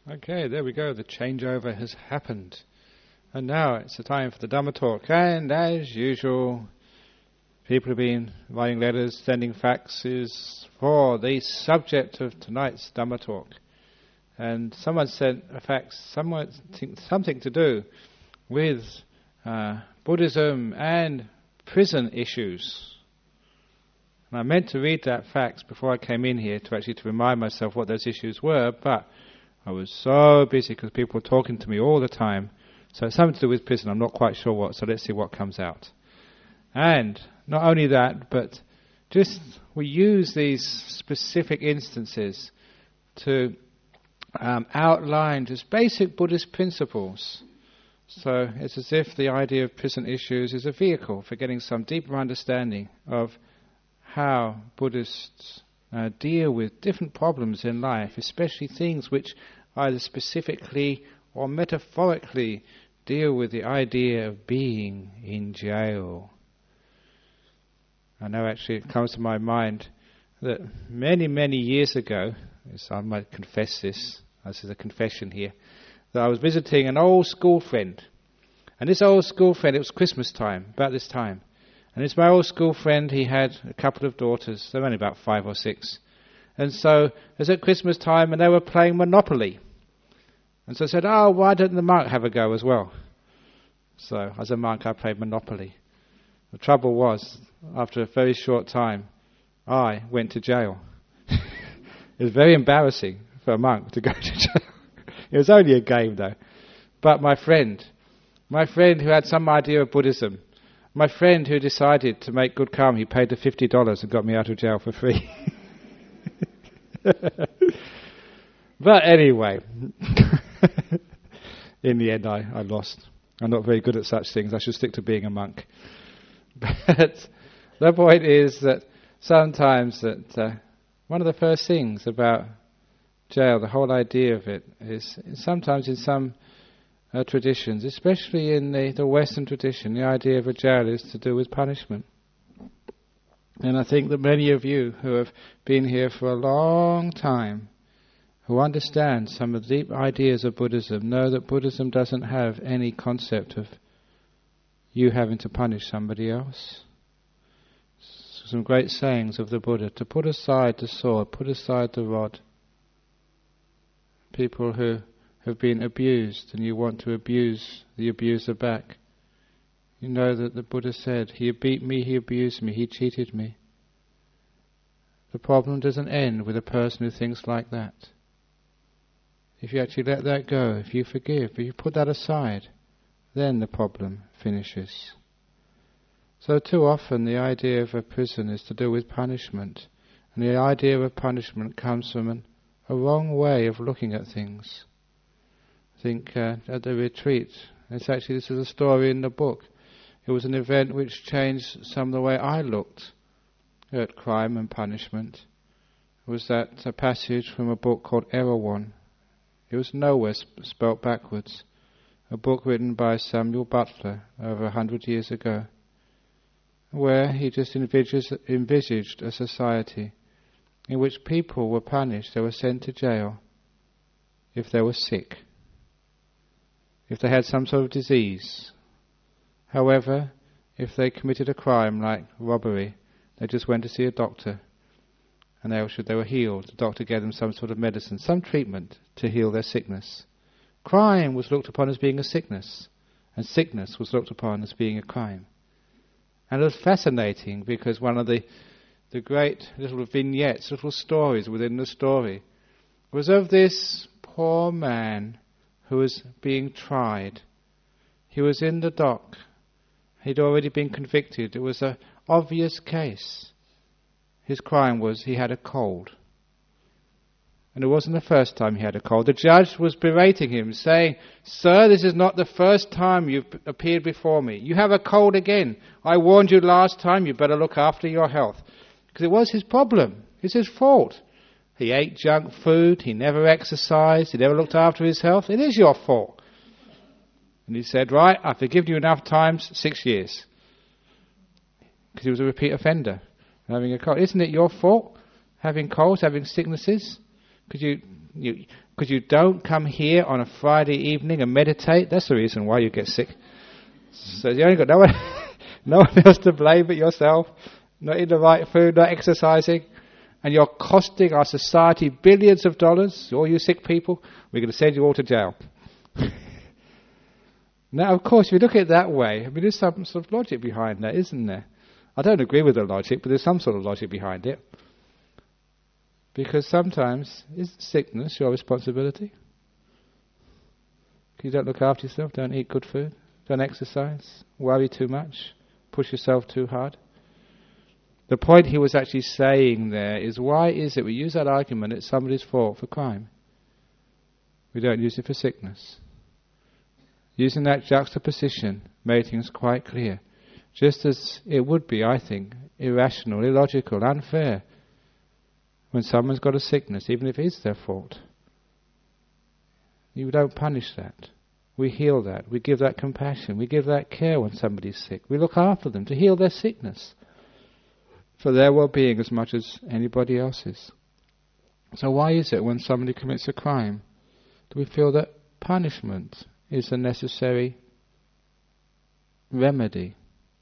Okay, there we go. The changeover has happened. And now it's the time for the Dhamma talk. And as usual, people have been writing letters, sending faxes for the subject of tonight's Dhamma talk. And someone sent a fax, something to do with Buddhism and prison issues. And I meant to read that fax before I came in here to remind myself what those issues were, but I was so busy because people were talking to me all the time. So it's something to do with prison, I'm not quite sure what, so let's see what comes out. And not only that, but just we use these specific instances to outline just basic Buddhist principles. So it's as if the idea of prison issues is a vehicle for getting some deeper understanding of how Buddhists deal with different problems in life, especially things which either specifically or metaphorically deal with the idea of being in jail. I know actually it comes to my mind that many, many years ago, I might confess this is a confession here, that I was visiting an old school friend. And this old school friend, it was Christmas time, about this time. And it's my old school friend, he had a couple of daughters, they were only about 5 or 6. And so it was at Christmas time and they were playing Monopoly. And so I said, why don't the monk have a go as well? So as a monk I played Monopoly. The trouble was, after a very short time, I went to jail. It was very embarrassing for a monk to go to jail. It was only a game though. But my friend who had some idea of Buddhism, my friend who decided to make good karma, he paid the $50 and got me out of jail for free. But anyway, in the end I lost. I'm not very good at such things. I should stick to being a monk. But the point is that sometimes that one of the first things about jail, the whole idea of it, is sometimes in some traditions, especially in the Western tradition, the idea of a jail is to do with punishment. And I think that many of you who have been here for a long time, who understand some of the deep ideas of Buddhism, know that Buddhism doesn't have any concept of you having to punish somebody else. Some great sayings of the Buddha: to put aside the sword, put aside the rod. People who have been abused and you want to abuse the abuser back. You know that the Buddha said, he beat me, he abused me, he cheated me. The problem doesn't end with a person who thinks like that. If you actually let that go, if you forgive, if you put that aside, then the problem finishes. So too often the idea of a prison is to do with punishment, and the idea of punishment comes from a wrong way of looking at things. I think at the retreat, this is a story in the book. It was an event which changed some of the way I looked at crime and punishment. It was that passage from a book called Erewhon. It was nowhere spelt backwards. A book written by Samuel Butler over 100 years ago, where he just envisaged a society in which people were punished, they were sent to jail if they were sick, if they had some sort of disease. However, if they committed a crime like robbery, they just went to see a doctor and they were healed. The doctor gave them some sort of medicine, some treatment to heal their sickness. Crime was looked upon as being a sickness, and sickness was looked upon as being a crime. And it was fascinating because one of the great little vignettes, little stories within the story, was of this poor man who was being tried. He was in the dock. He'd already been convicted. It was an obvious case. His crime was he had a cold. And it wasn't the first time he had a cold. The judge was berating him, saying, "Sir, this is not the first time you've appeared before me. You have a cold again. I warned you last time, you better look after your health." Because it was his problem. It's his fault. He ate junk food, he never exercised, he never looked after his health. It is your fault. And he said, "Right, I've forgiven you enough times, 6 years." Because he was a repeat offender, having a cold. Isn't it your fault, having colds, having sicknesses? Because you Because you don't come here on a Friday evening and meditate. That's the reason why you get sick. So you only got no one, no one else to blame but yourself. Not eating the right food, not exercising. And you're costing our society billions of dollars. All you sick people, we're going to send you all to jail. Now, of course, if you look at it that way, I mean, there's some sort of logic behind that, isn't there? I don't agree with the logic, but there's some sort of logic behind it. Because sometimes, is sickness your responsibility? You don't look after yourself, don't eat good food, don't exercise, worry too much, push yourself too hard. The point he was actually saying there is, why is it we use that argument it's somebody's fault for crime? We don't use it for sickness. Using that juxtaposition made things quite clear. Just as it would be, I think, irrational, illogical, unfair when someone's got a sickness, even if it is their fault. You don't punish that. We heal that. We give that compassion. We give that care when somebody's sick. We look after them to heal their sickness for their well-being as much as anybody else's. So why is it when somebody commits a crime, do we feel that punishment is a necessary remedy?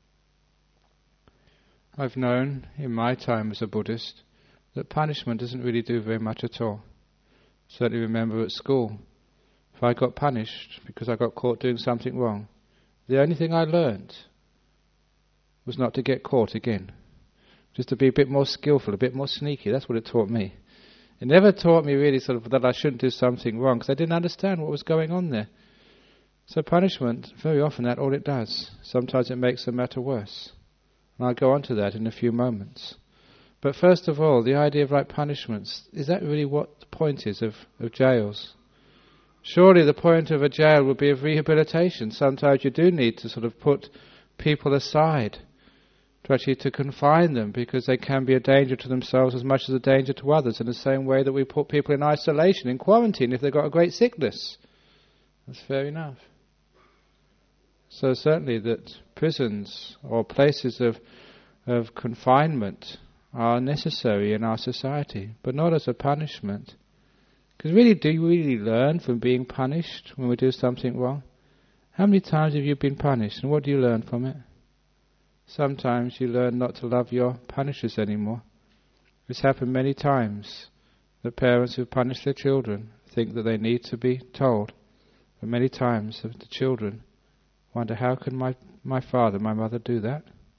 I've known in my time as a Buddhist that punishment doesn't really do very much at all. Certainly remember at school, if I got punished because I got caught doing something wrong, the only thing I learnt was not to get caught again. Just to be a bit more skillful, a bit more sneaky. That's what it taught me. It never taught me really sort of that I shouldn't do something wrong, because I didn't understand what was going on there. So punishment, very often that's all it does. Sometimes it makes the matter worse. And I'll go on to that in a few moments. But first of all, the idea of like punishments, is that really what the point is of jails? Surely the point of a jail would be of rehabilitation. Sometimes you do need to sort of put people aside, to confine them, because they can be a danger to themselves as much as a danger to others, in the same way that we put people in isolation, in quarantine, if they've got a great sickness. That's fair enough. So certainly that prisons or places of confinement are necessary in our society, but not as a punishment. Because really, do you really learn from being punished when we do something wrong? How many times have you been punished, and what do you learn from it? Sometimes you learn not to love your punishers anymore. It's happened many times. The parents who punish their children think that they need to be told. But many times the children wonder, how can my father, my mother do that?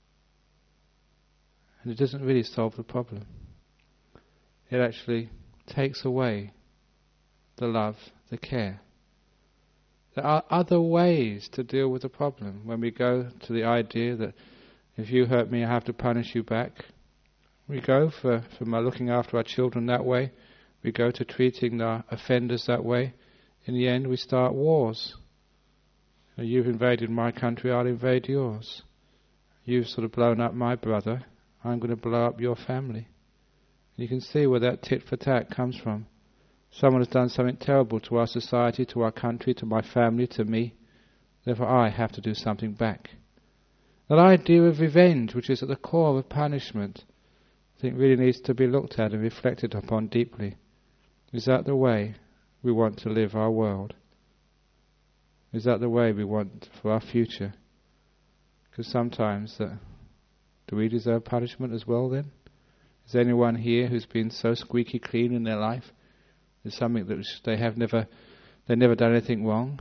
And it doesn't really solve the problem. It actually takes away the love, the care. There are other ways to deal with the problem. When we go to the idea that if you hurt me, I have to punish you back, we go from looking after our children that way. We go to treating our offenders that way. In the end, we start wars. You've invaded my country, I'll invade yours. You've sort of blown up my brother, I'm going to blow up your family. You can see where that tit for tat comes from. Someone has done something terrible to our society, to our country, to my family, to me. Therefore I have to do something back. That idea of revenge, which is at the core of punishment, I think really needs to be looked at and reflected upon deeply. Is that the way we want to live our world? Is that the way we want for our future? Because sometimes, do we deserve punishment as well then? Is there anyone here who's been so squeaky clean in their life? There's something that they've never done anything wrong?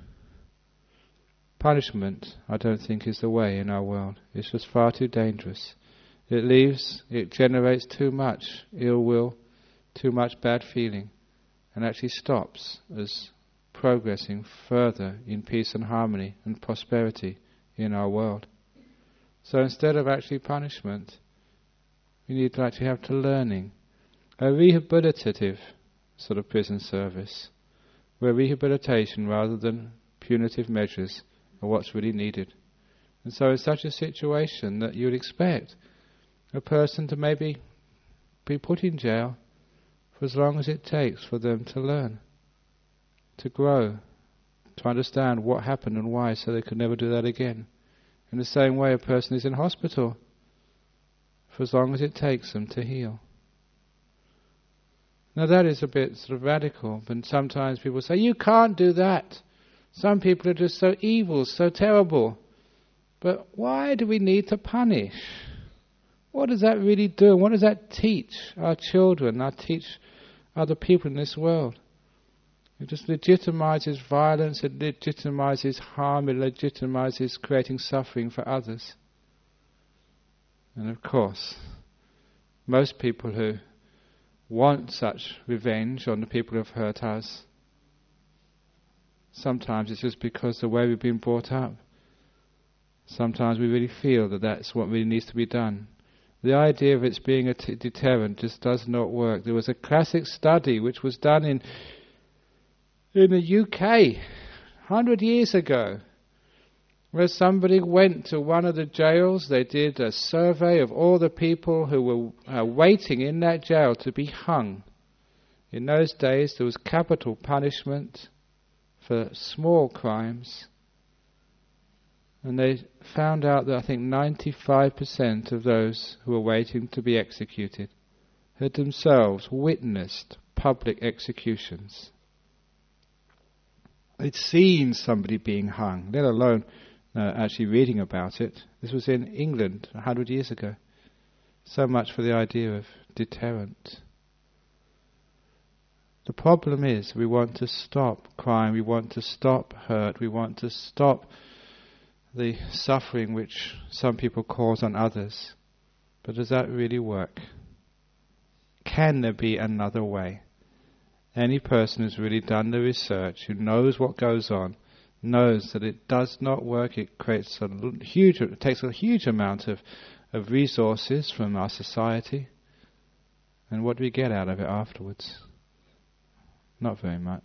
Punishment, I don't think, is the way in our world. It's just far too dangerous. It generates too much ill will, too much bad feeling, and actually stops us progressing further in peace and harmony and prosperity in our world. So instead of actually punishment, we need to actually have to learning, a rehabilitative sort of prison service, where rehabilitation rather than punitive measures are what's really needed. And so in such a situation that you would expect a person to maybe be put in jail for as long as it takes for them to learn, to grow, to understand what happened and why, so they could never do that again. In the same way, a person is in hospital for as long as it takes them to heal. Now that is a bit sort of radical, but sometimes people say, you can't do that. Some people are just so evil, so terrible. But why do we need to punish? What does that really do? What does that teach our children, teach other people in this world? It just legitimizes violence, it legitimizes harm, it legitimizes creating suffering for others. And of course, most people who want such revenge on the people who have hurt us, sometimes it's just because the way we've been brought up. Sometimes we really feel that that's what really needs to be done. The idea of it being a deterrent just does not work. There was a classic study which was done in the UK 100 years ago, where somebody went to one of the jails. They did a survey of all the people who were waiting in that jail to be hung. In those days there was capital punishment for small crimes, and they found out that I think 95% of those who were waiting to be executed had themselves witnessed public executions. They'd seen somebody being hung, let alone actually reading about it. This was in England 100 years ago. So much for the idea of deterrent. The problem is we want to stop crime, we want to stop hurt, we want to stop the suffering which some people cause on others. But does that really work? Can there be another way? Any person who's really done the research, who knows what goes on, knows that it does not work. It creates it takes a huge amount of resources from our society. And what do we get out of it afterwards? Not very much.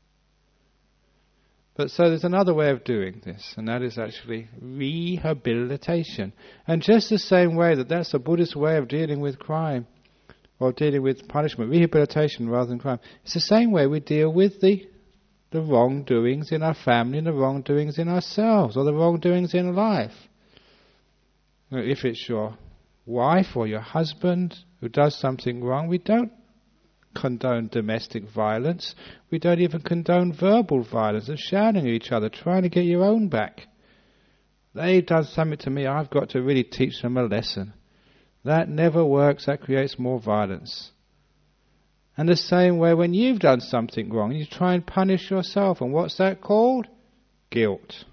But so there's another way of doing this, and that is actually rehabilitation. And just the same way that's a Buddhist way of dealing with crime, or dealing with punishment, rehabilitation rather than crime, it's the same way we deal with the wrongdoings in our family, and the wrongdoings in ourselves, or the wrongdoings in life. If it's your wife or your husband who does something wrong, we don't condone domestic violence. We don't even condone verbal violence of shouting at each other, trying to get your own back. They've done something to me, I've got to really teach them a lesson. That never works, that creates more violence. And the same way when you've done something wrong, you try and punish yourself. And what's that called? Guilt.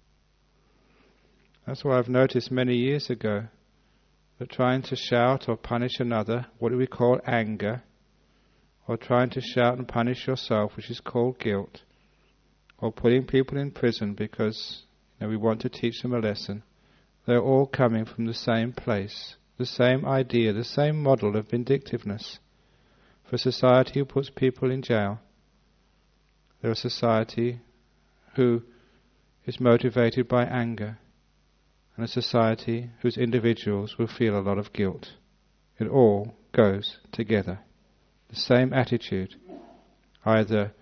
That's why I've noticed many years ago that trying to shout or punish another, what do we call anger? Or trying to shout and punish yourself, which is called guilt. Or putting people in prison because we want to teach them a lesson. They're all coming from the same place, the same idea, the same model of vindictiveness. For a society who puts people in jail, they're a society who is motivated by anger, and a society whose individuals will feel a lot of guilt. It all goes together. The same attitude, either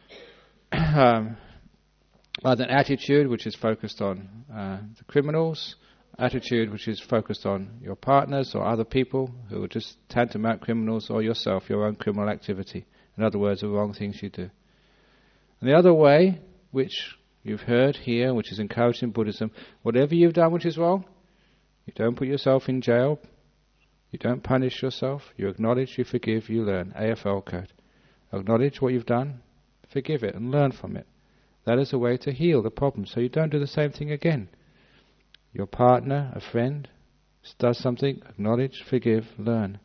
an attitude which is focused on the criminals, attitude which is focused on your partners or other people who are just tantamount criminals, or yourself, your own criminal activity. In other words, the wrong things you do. And the other way, which you've heard here, which is encouraged in Buddhism, whatever you've done which is wrong, you don't put yourself in jail, you don't punish yourself, you acknowledge, you forgive, you learn. AFL code. Acknowledge what you've done, forgive it and learn from it. That is a way to heal the problem, so you don't do the same thing again. Your partner, a friend, does something, acknowledge, forgive, learn.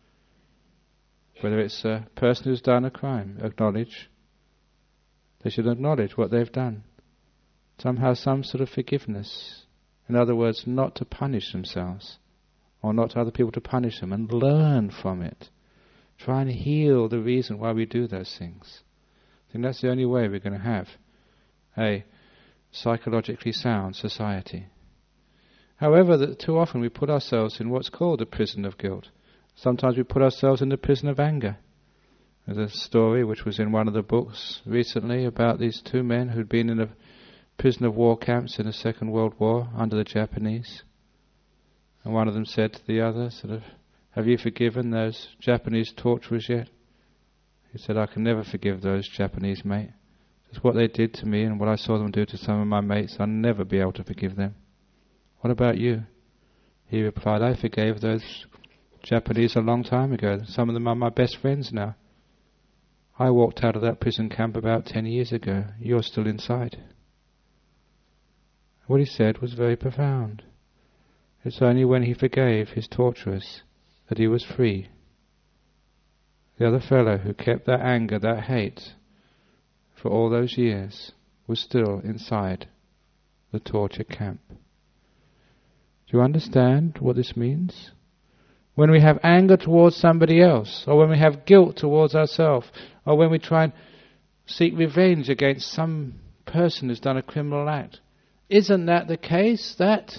Whether it's a person who's done a crime, acknowledge. They should acknowledge what they've done. Somehow some sort of forgiveness. In other words, not to punish themselves, or not to other people to punish them, and learn from it. Try and heal the reason why we do those things. I think that's the only way we're going to have a psychologically sound society. However, too often we put ourselves in what's called the prison of guilt. Sometimes we put ourselves in the prison of anger. There's a story which was in one of the books recently about these two men who'd been in a prison of war camps in the Second World War under the Japanese. And one of them said to the other, have you forgiven those Japanese torturers yet? He said, I can never forgive those Japanese, mate. Just what they did to me and what I saw them do to some of my mates, I'll never be able to forgive them. What about you? He replied, I forgave those Japanese a long time ago. Some of them are my best friends now. I walked out of that prison camp about 10 years ago. You're still inside. What he said was very profound. It's only when he forgave his torturers that he was free. The other fellow who kept that anger, that hate, for all those years, was still inside the torture camp. Do you understand what this means? When we have anger towards somebody else, or when we have guilt towards ourselves, or when we try and seek revenge against some person who's done a criminal act, isn't that the case that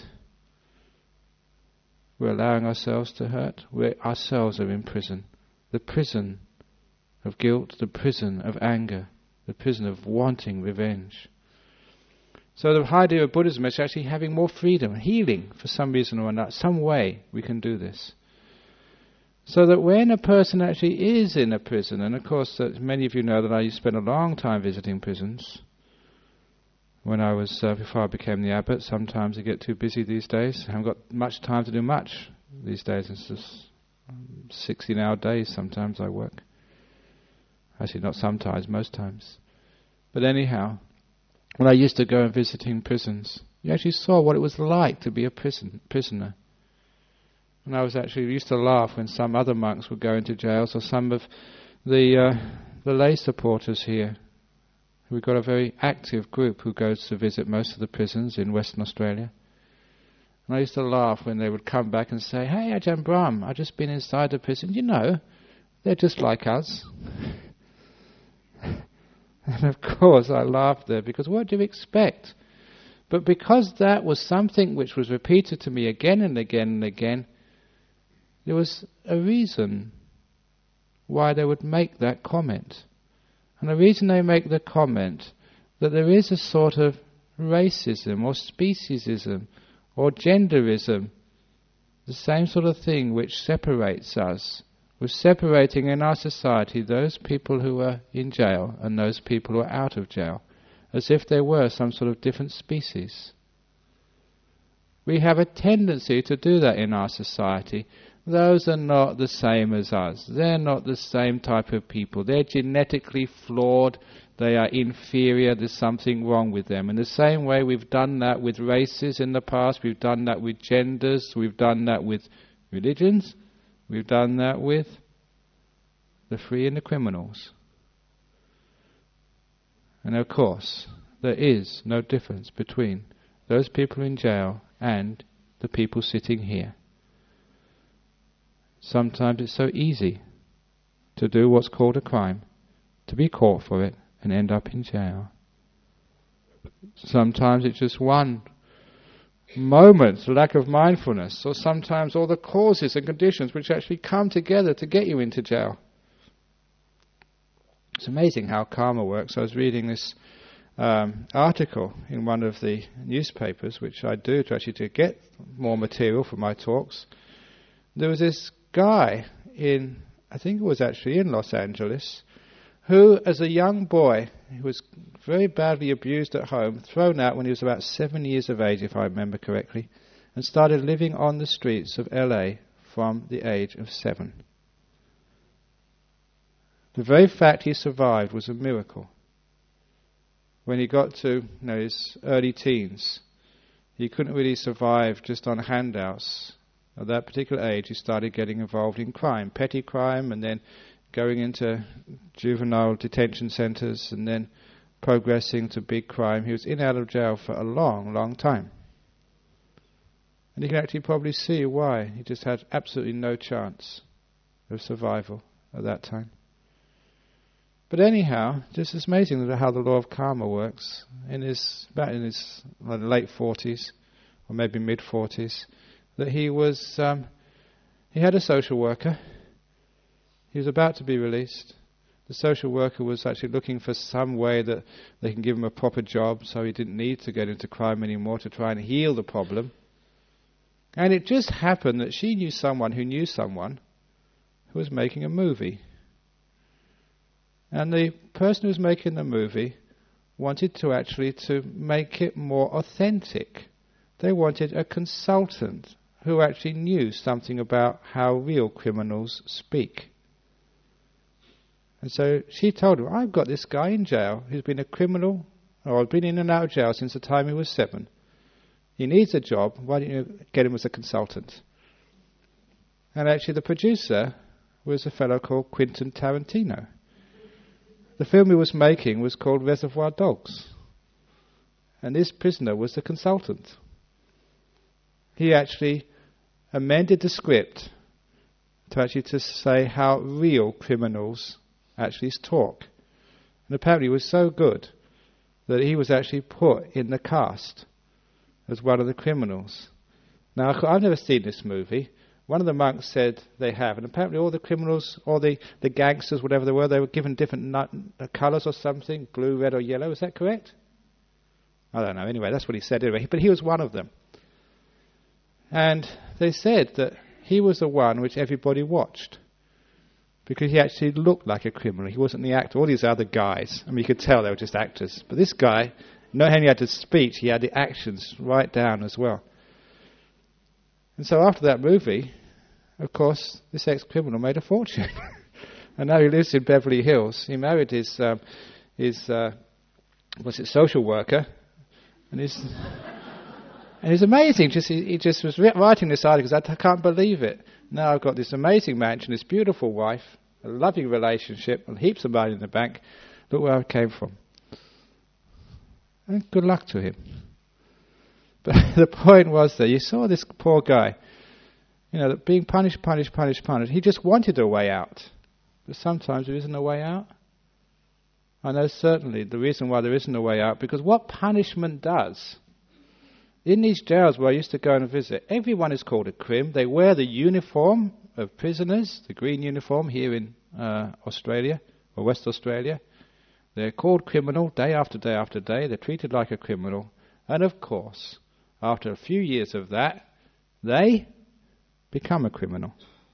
we're allowing ourselves to hurt? We ourselves are in prison. The prison of guilt, the prison of anger, the prison of wanting revenge. So the idea of Buddhism is actually having more freedom, healing for some reason or another, some way we can do this. So that when a person actually is in a prison, and of course many of you know that I used to spend a long time visiting prisons. When I was, before I became the abbot, sometimes I get too busy these days. I haven't got much time to do much these days. It's just 16-hour days sometimes I work. Actually not sometimes, most times. But anyhow, when I used to go and visiting prisons, you actually saw what it was like to be a prisoner. And I used to laugh when some other monks would go into jails, or some of the lay supporters here. We've got a very active group who goes to visit most of the prisons in Western Australia. And I used to laugh when they would come back and say, "Hey, Ajahn Brahm, I've just been inside the prison. You know, they're just like us." And of course I laughed there, because what do you expect? But because that was something which was repeated to me again and again and again, there was a reason why they would make that comment. And the reason they make the comment that there is a sort of racism or speciesism or genderism, the same sort of thing which separates us, was separating in our society those people who are in jail and those people who are out of jail, as if they were some sort of different species. We have a tendency to do that in our society. Those are not the same as us. They're not the same type of people. They're genetically flawed. They are inferior. There's something wrong with them. In the same way we've done that with races in the past, we've done that with genders, we've done that with religions, we've done that with the free and the criminals. And of course, there is no difference between those people in jail and the people sitting here. Sometimes it's so easy to do what's called a crime, to be caught for it and end up in jail. Sometimes it's just one moment, lack of mindfulness, or sometimes all the causes and conditions which actually come together to get you into jail. It's amazing how karma works. I was reading this article in one of the newspapers, which I do to get more material for my talks. There was this guy I think it was actually in Los Angeles, who as a young boy, he was very badly abused at home, thrown out when he was about 7 years of age, if I remember correctly, and started living on the streets of LA from the age of 7. The very fact he survived was a miracle. When he got to his early teens, he couldn't really survive just on handouts. At that particular age, he started getting involved in crime, petty crime, and then going into juvenile detention centres, and then progressing to big crime. He was in and out of jail for a long, long time. And you can actually probably see why. He just had absolutely no chance of survival at that time. But anyhow, just it's amazing how the law of karma works. Back in his late 40s, or maybe mid-40s, that he had a social worker. He was about to be released. The social worker was actually looking for some way that they can give him a proper job, so he didn't need to get into crime anymore, to try and heal the problem. And it just happened that she knew someone who was making a movie. And the person who was making the movie wanted to make it more authentic. They wanted a consultant who actually knew something about how real criminals speak. And so she told him, I've got this guy in jail who's been a criminal, or been in and out of jail since the time he was 7. He needs a job, why don't you get him as a consultant? And actually the producer was a fellow called Quentin Tarantino. The film he was making was called Reservoir Dogs. And this prisoner was the consultant. He actually amended the script to say how real criminals actually talk. And apparently it was so good that he was actually put in the cast as one of the criminals. Now, I've never seen this movie. One of the monks said they have, and apparently all the criminals, all the gangsters, whatever they were given different colours or something, blue, red or yellow. Is that correct? I don't know. Anyway, that's what he said anyway. But he was one of them. And they said that he was the one which everybody watched, because he actually looked like a criminal. He wasn't the actor. All these other guys, I mean, you could tell they were just actors. But this guy, not only had the speech, he had the actions right down as well. And so after that movie, of course, this ex-criminal made a fortune. And now he lives in Beverly Hills. He married his social worker. And it's amazing. He just was writing this article because I can't believe it. Now I've got this amazing mansion, this beautiful wife, a loving relationship, and heaps of money in the bank. Look where I came from. And good luck to him. But the point was that you saw this poor guy, being punished. He just wanted a way out. But sometimes there isn't a way out. I know certainly the reason why there isn't a way out, because what punishment does, in these jails where I used to go and visit, everyone is called a crim. They wear the uniform of prisoners, the green uniform here in Australia, or West Australia. They're called criminal day after day after day. They're treated like a criminal. And of course, after a few years of that, they become a criminal.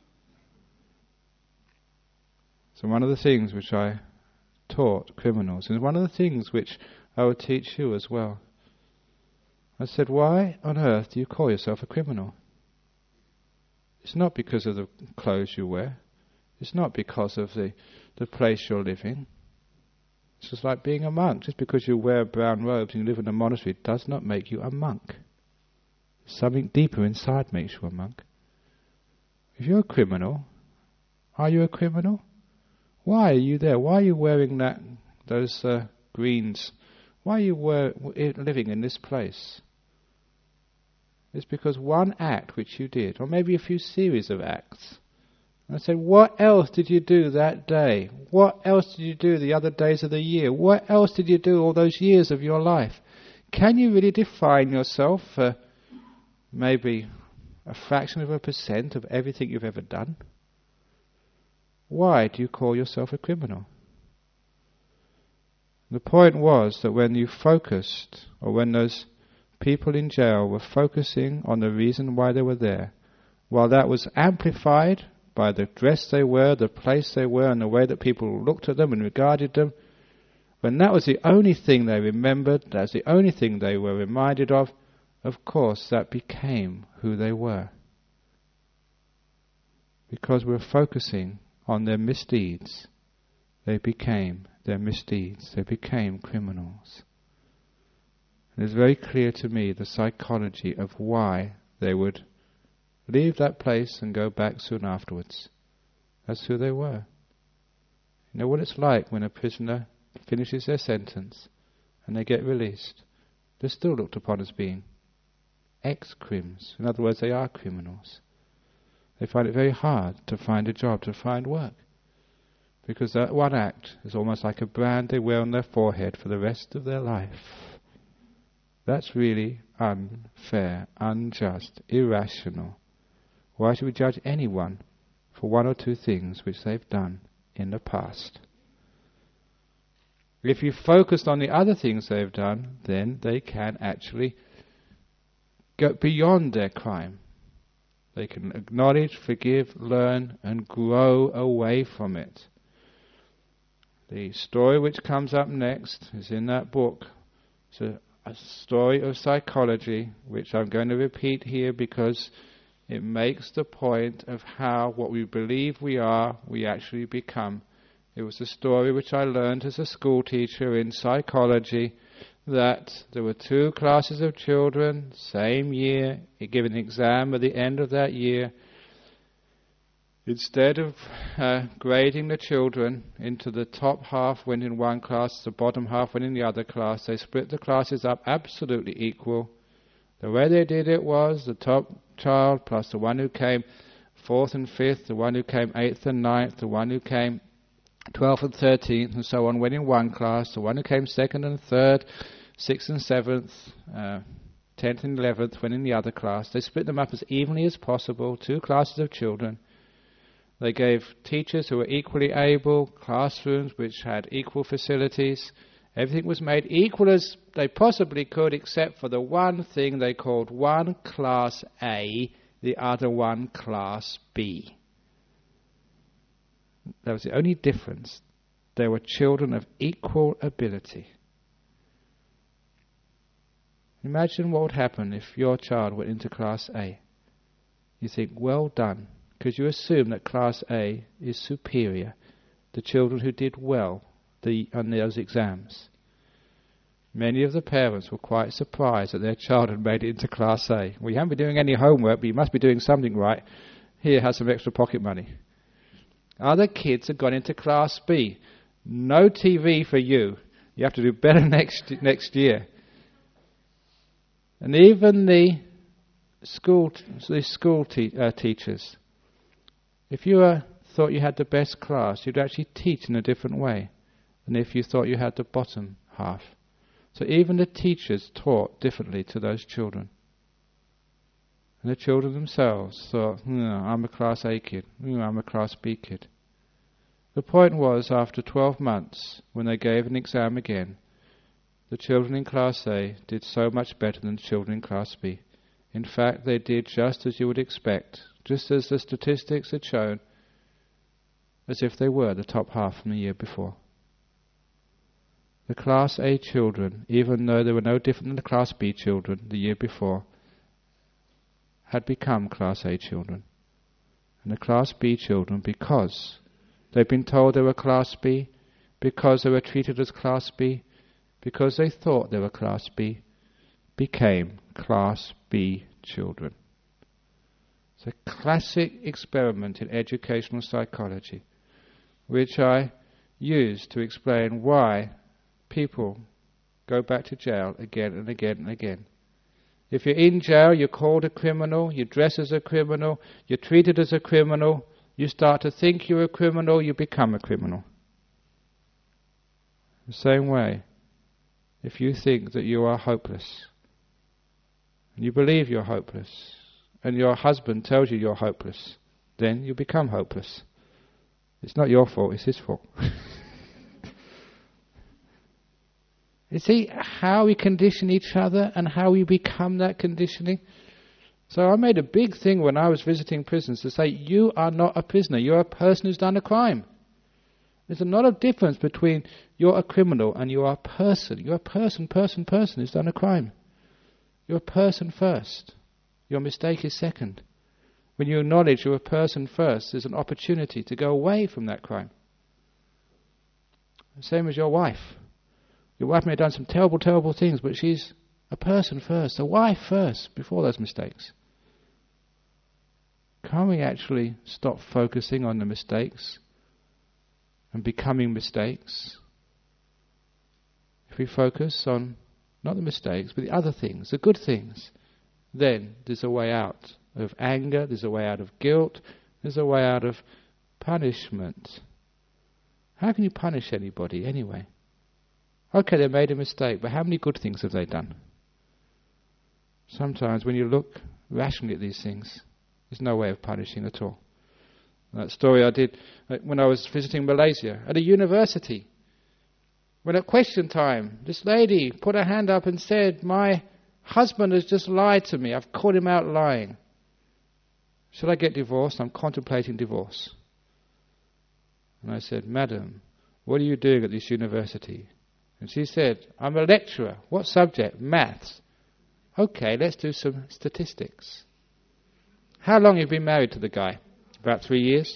So one of the things which I taught criminals, and one of the things which I would teach you as well, I said, why on earth do you call yourself a criminal? It's not because of the clothes you wear. It's not because of the place you're living. It's just like being a monk. Just because you wear brown robes and you live in a monastery does not make you a monk. Something deeper inside makes you a monk. If you're a criminal, are you a criminal? Why are you there? Why are you wearing those greens? Why are you living in this place? It's because one act which you did, or maybe a few series of acts. And I said, what else did you do that day? What else did you do the other days of the year? What else did you do all those years of your life? Can you really define yourself for maybe a fraction of a % of everything you've ever done? Why do you call yourself a criminal? The point was that when you focused, or when those people in jail were focusing on the reason why they were there, while that was amplified by the dress they were, the place they were, and the way that people looked at them and regarded them, when that was the only thing they remembered, that's the only thing they were reminded of course that became who they were. Because we're focusing on their misdeeds, they became their misdeeds. They became criminals. And it's very clear to me the psychology of why they would leave that place and go back soon afterwards. That's who they were. You know what it's like when a prisoner finishes their sentence and they get released. They're still looked upon as being ex-crims. In other words, they are criminals. They find it very hard to find a job, to find work. Because that one act is almost like a brand they wear on their forehead for the rest of their life. That's really unfair, unjust, irrational. Why should we judge anyone for one or two things which they've done in the past? If you focused on the other things they've done, then they can actually go beyond their crime. They can acknowledge, forgive, learn, and grow away from it. The story which comes up next is in that book. It's a story of psychology, which I'm going to repeat here because it makes the point of how what we believe we are, we actually become. It was a story which I learned as a school teacher in psychology, that there were two classes of children, same year, you give an exam at the end of that year. Instead of grading the children into the top half went in one class, the bottom half went in the other class, they split the classes up absolutely equal. The way they did it was the top child plus the one who came 4th and 5th, the one who came 8th and 9th, the one who came 12th and 13th, and so on, went in one class. The one who came 2nd and 3rd, 6th and 7th, 10th and 11th went in the other class. They split them up as evenly as possible, two classes of children. They gave teachers who were equally able, classrooms which had equal facilities. Everything was made equal as they possibly could, except for the one thing they called one class A, the other one class B. That was the only difference. They were children of equal ability. Imagine what would happen if your child went into class A. You think, well done, because you assume that class A is superior, the children who did well on those exams. Many of the parents were quite surprised that their child had made it into class A. Well, you haven't been doing any homework, but you must be doing something right. Here, have some extra pocket money. Other kids have gone into class B. No TV for you. You have to do better next year. And even the school teachers, if you thought you had the best class, you'd actually teach in a different way than if you thought you had the bottom half. So even the teachers taught differently to those children. And the children themselves thought, I'm a class A kid, I'm a class B kid. The point was, after 12 months, when they gave an exam again, the children in class A did so much better than the children in class B. In fact, they did just as you would expect, just as the statistics had shown, as if they were the top half from the year before. The class A children, even though they were no different than the class B children the year before, had become class A children. And the class B children, because they'd been told they were class B, because they were treated as class B, because they thought they were class B, became class B children. It's a classic experiment in educational psychology, which I use to explain why people go back to jail again and again and again. If you're in jail, you're called a criminal, you dress as a criminal, you're treated as a criminal, you start to think you're a criminal, you become a criminal. The same way, if you think that you are hopeless, and you believe you're hopeless, and your husband tells you you're hopeless, then you become hopeless. It's not your fault, it's his fault. You see how we condition each other and how we become that conditioning? So I made a big thing when I was visiting prisons to say, you are not a prisoner, you're a person who's done a crime. There's a lot of difference between you're a criminal and you are a person. You're a person who's done a crime. You're a person first. Your mistake is second. When you acknowledge you're a person first, there's an opportunity to go away from that crime. The same as your wife. Your wife may have done some terrible, terrible things, but she's a person first, a wife first, before those mistakes. Can't we actually stop focusing on the mistakes and becoming mistakes? If we focus on not the mistakes, but the other things, the good things, then there's a way out of anger, there's a way out of guilt, there's a way out of punishment. How can you punish anybody anyway? Okay, they made a mistake, but how many good things have they done? Sometimes when you look rationally at these things, there's no way of punishing at all. That story I did when I was visiting Malaysia at a university. When at question time, this lady put her hand up and said, my husband has just lied to me. I've caught him out lying. Should I get divorced? I'm contemplating divorce. And I said, Madam, what are you doing at this university? And she said, I'm a lecturer. What subject? Maths. Okay, let's do some statistics. How long have you been married to the guy? About 3 years.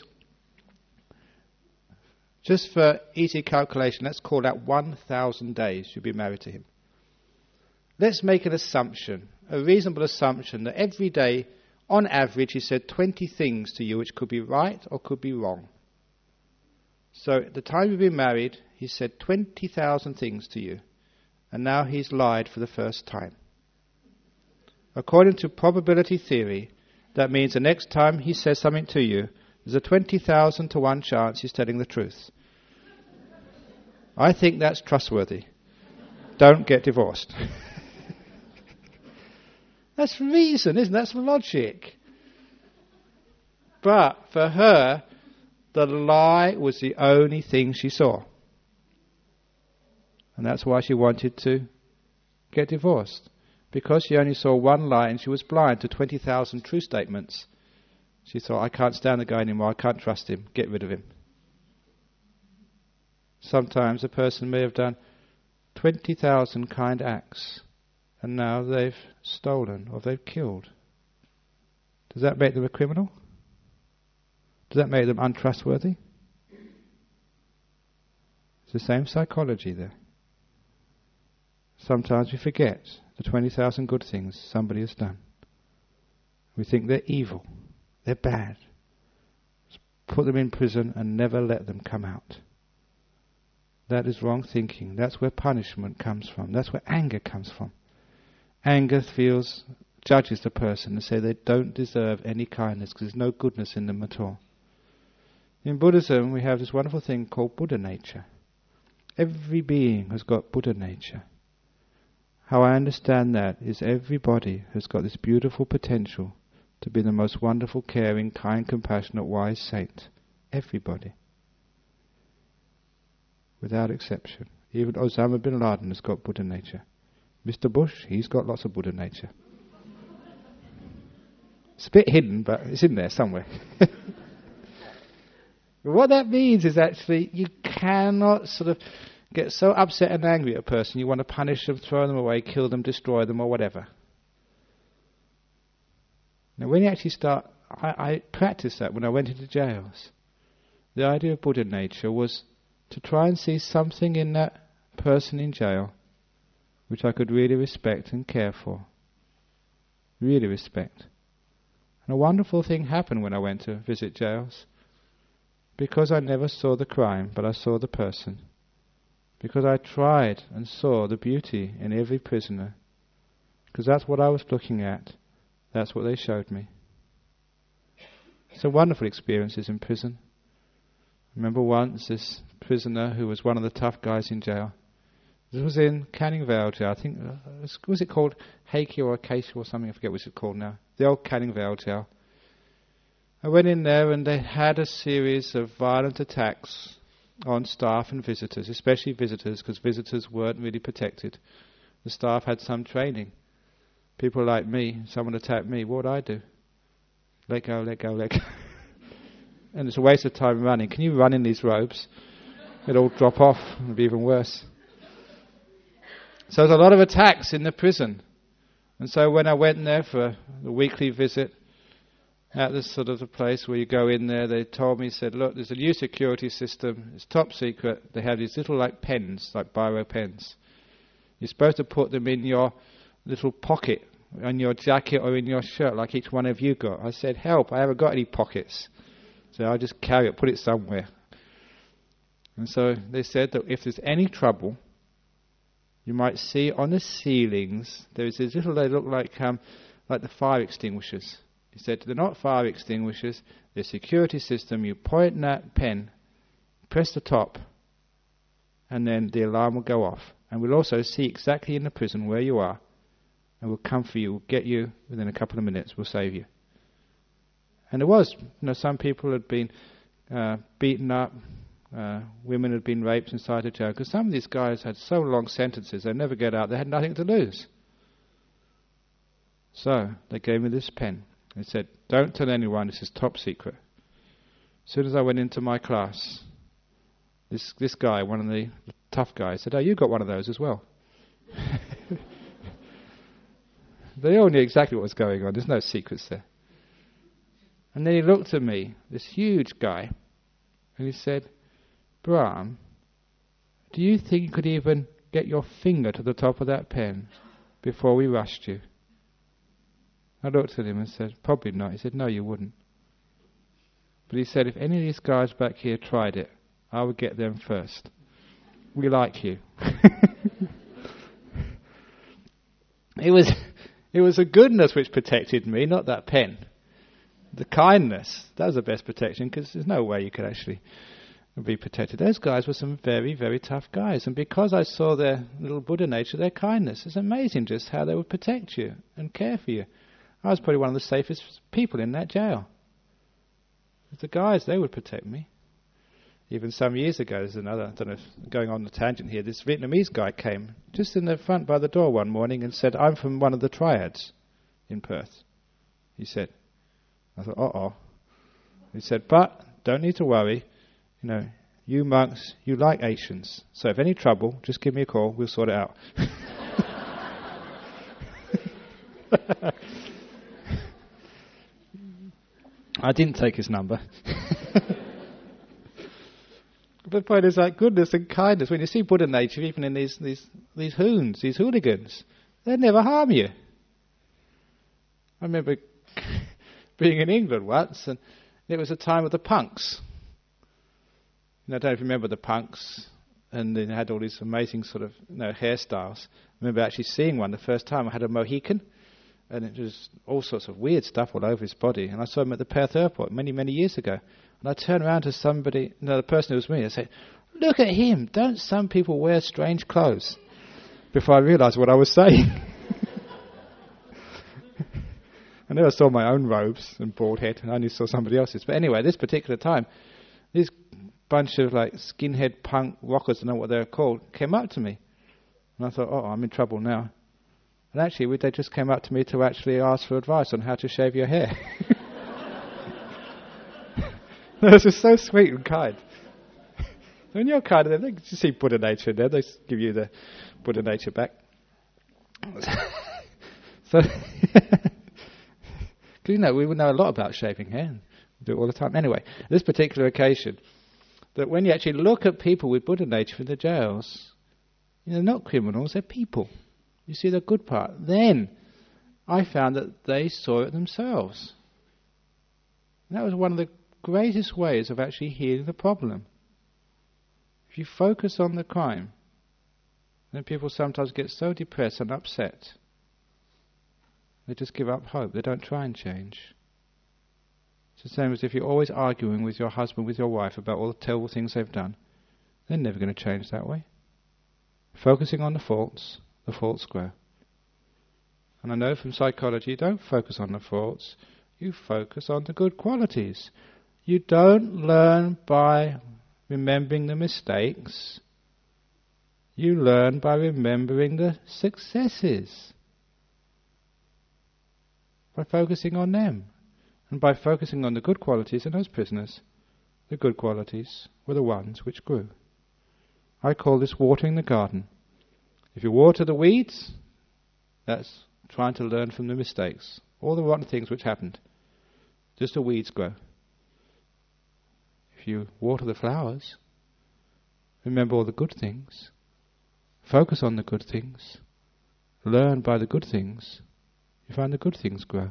Just for easy calculation, let's call that 1,000 days you've been married to him. Let's make an assumption, a reasonable assumption, that every day, on average, he said 20 things to you which could be right or could be wrong. So at the time you've been married, he said 20,000 things to you, and now he's lied for the first time. According to probability theory, that means the next time he says something to you, there's a 20,000 to 1 chance he's telling the truth. I think that's trustworthy. Don't get divorced. That's reason, isn't it? That's logic. But for her, the lie was the only thing she saw. And that's why she wanted to get divorced. Because she only saw one lie and she was blind to 20,000 true statements. She thought, I can't stand the guy anymore, I can't trust him, get rid of him. Sometimes a person may have done 20,000 kind acts and now they've stolen or they've killed. Does that make them a criminal? Does that make them untrustworthy? It's the same psychology there. Sometimes we forget the 20,000 good things somebody has done. We think they're evil, they're bad. Let's put them in prison and never let them come out. That is wrong thinking. That's where punishment comes from. That's where anger comes from. Anger judges the person and says they don't deserve any kindness because there's no goodness in them at all. In Buddhism, we have this wonderful thing called Buddha nature. Every being has got Buddha nature. How I understand that is everybody has got this beautiful potential to be the most wonderful, caring, kind, compassionate, wise saint. Everybody. Without exception. Even Osama bin Laden has got Buddha nature. Mr. Bush, he's got lots of Buddha nature. It's a bit hidden, but it's in there somewhere. What that means is actually you cannot sort of get so upset and angry at a person you want to punish them, throw them away, kill them, destroy them, or whatever. Now when you actually start, I practiced that when I went into jails. The idea of Buddha nature was to try and see something in that person in jail which I could really respect and care for. Really respect. And a wonderful thing happened when I went to visit jails. Because I never saw the crime, but I saw the person. Because I tried and saw the beauty in every prisoner. Because that's what I was looking at. That's what they showed me. So wonderful experiences in prison. I remember once this prisoner who was one of the tough guys in jail. This was in Canning Vale jail. I think, was it called Heike or Acacia or something? I forget what it's called now. The old Canning Vale jail. I went in there and they had a series of violent attacks on staff and visitors, especially visitors, because visitors weren't really protected. The staff had some training. People like me, someone attacked me, what would I do? Let go, let go, let go. And it's a waste of time running. Can you run in these robes? It'll all drop off. It'll be even worse. So there's a lot of attacks in the prison. And so when I went in there for the weekly visit, at this sort of the place where you go in there, they told me, said, look, there's a new security system, it's top secret. They have these little like pens, like biro pens. You're supposed to put them in your little pocket, on your jacket or in your shirt, like each one of you got. I said, help, I haven't got any pockets. So I'll just carry it, put it somewhere. And so they said that if there's any trouble, you might see on the ceilings, there's these little, they look like the fire extinguishers. He said, they're not fire extinguishers, they're security system. You point that pen, press the top, and then the alarm will go off. And we'll also see exactly in the prison where you are, and we'll come for you, we'll get you within a couple of minutes, we'll save you. And there was, some people had been beaten up, women had been raped inside the jail, because some of these guys had so long sentences, they'd never get out, they had nothing to lose. So, they gave me this pen. They said, don't tell anyone, this is top secret. As soon as I went into my class, This guy, one of the tough guys, said, "Oh, you got one of those as well." They all knew exactly what was going on. There's no secrets there. And then he looked at me, this huge guy, and he said, "Brahm, do you think you could even get your finger to the top of that pen before we rushed you?" I looked at him and said, "Probably not." He said, "No, you wouldn't." But he said, "If any of these guys back here tried it, I would get them first. We like you." It was the goodness which protected me, not that pen. The kindness, that was the best protection, because there's no way you could actually be protected. Those guys were some very, very tough guys, and because I saw their little Buddha nature, their kindness, it's amazing just how they would protect you and care for you. I was probably one of the safest people in that jail. The guys, they would protect me. Even some years ago, there's another, I don't know if going on the tangent here, this Vietnamese guy came just in the front by the door one morning and said, "I'm from one of the triads in Perth," he said. I thought, uh-oh. He said, "But don't need to worry. You know, you monks, you like Asians. So if any trouble, just give me a call. We'll sort it out." I didn't take his number. But the point is like goodness and kindness. When you see Buddha nature, even in these hoons, these hooligans, they never harm you. I remember being in England once, and it was a time of the punks. And I don't know if you remember the punks, and they had all these amazing sort of hairstyles. I remember actually seeing one the first time. I had a Mohican, and it was all sorts of weird stuff all over his body. And I saw him at the Perth airport many, many years ago. And I turned around to somebody, the person who was with me, I said, "Look at him, don't some people wear strange clothes?" Before I realised what I was saying. I never saw my own robes and bald head, and I only saw somebody else's. But anyway, this particular time, this bunch of like skinhead punk rockers, I don't know what they're called, came up to me. And I thought, oh, I'm in trouble now. And actually, they just came up to me to actually ask for advice on how to shave your hair. This is so sweet and kind. When you're kind of them, they just see Buddha nature in there. They give you the Buddha nature back. So, we would know a lot about shaving hair. We do it all the time. Anyway, this particular occasion, that when you actually look at people with Buddha nature in the jails, they're not criminals, they're people. You see the good part. Then I found that they saw it themselves. And that was one of the greatest ways of actually healing the problem. If you focus on the crime, then people sometimes get so depressed and upset, they just give up hope. They don't try and change. It's the same as if you're always arguing with your husband, with your wife about all the terrible things they've done. They're never going to change that way. Focusing on the faults grow. And I know from psychology, you don't focus on the faults, you focus on the good qualities. You don't learn by remembering the mistakes. You learn by remembering the successes. By focusing on them. And by focusing on the good qualities in those prisoners, the good qualities were the ones which grew. I call this watering the garden. If you water the weeds, that's trying to learn from the mistakes. All the rotten things which happened. Just the weeds grow. If you water the flowers, remember all the good things. Focus on the good things. Learn by the good things. You find the good things grow.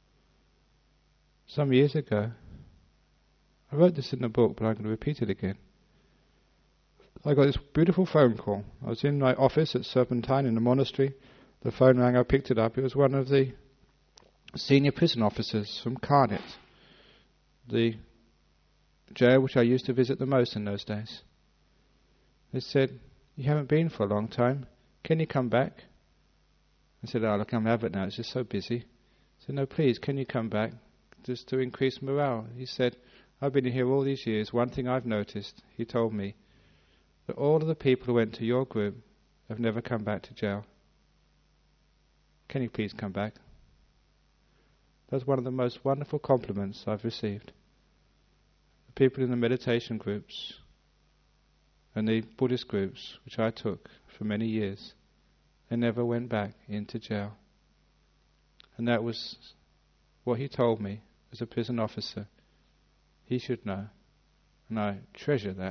Some years ago, I wrote this in the book, but I'm going to repeat it again. I got this beautiful phone call. I was in my office at Serpentine in the monastery. The phone rang, I picked it up. It was one of the senior prison officers from Carnet, the jail which I used to visit the most in those days. They said, "You haven't been for a long time. Can you come back?" I said, "Oh, look, I'm out of it now. It's just so busy." I said, "No, please, can you come back just to increase morale?" He said, "I've been here all these years. One thing I've noticed," he told me, "that all of the people who went to your group have never come back to jail. Can you please come back?" That's one of the most wonderful compliments I've received. The people in the meditation groups and the Buddhist groups, which I took for many years, they never went back into jail. And that was what he told me as a prison officer. He should know. And I treasure that.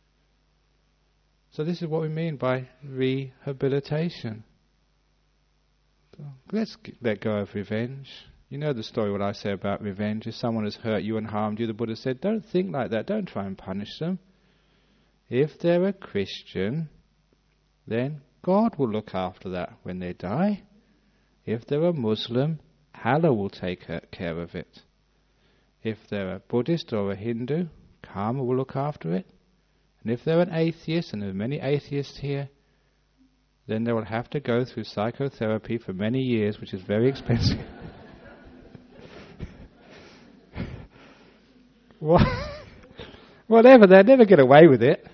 So this is what we mean by rehabilitation. Let's let go of revenge. You know the story, what I say about revenge. If someone has hurt you and harmed you, the Buddha said, don't think like that. Don't try and punish them. If they're a Christian, then God will look after that when they die. If they're a Muslim, Allah will take care of it. If they're a Buddhist or a Hindu, Karma will look after it. And if they're an atheist, and there are many atheists here, then they will have to go through psychotherapy for many years, which is very expensive. Whatever, they'll never get away with it.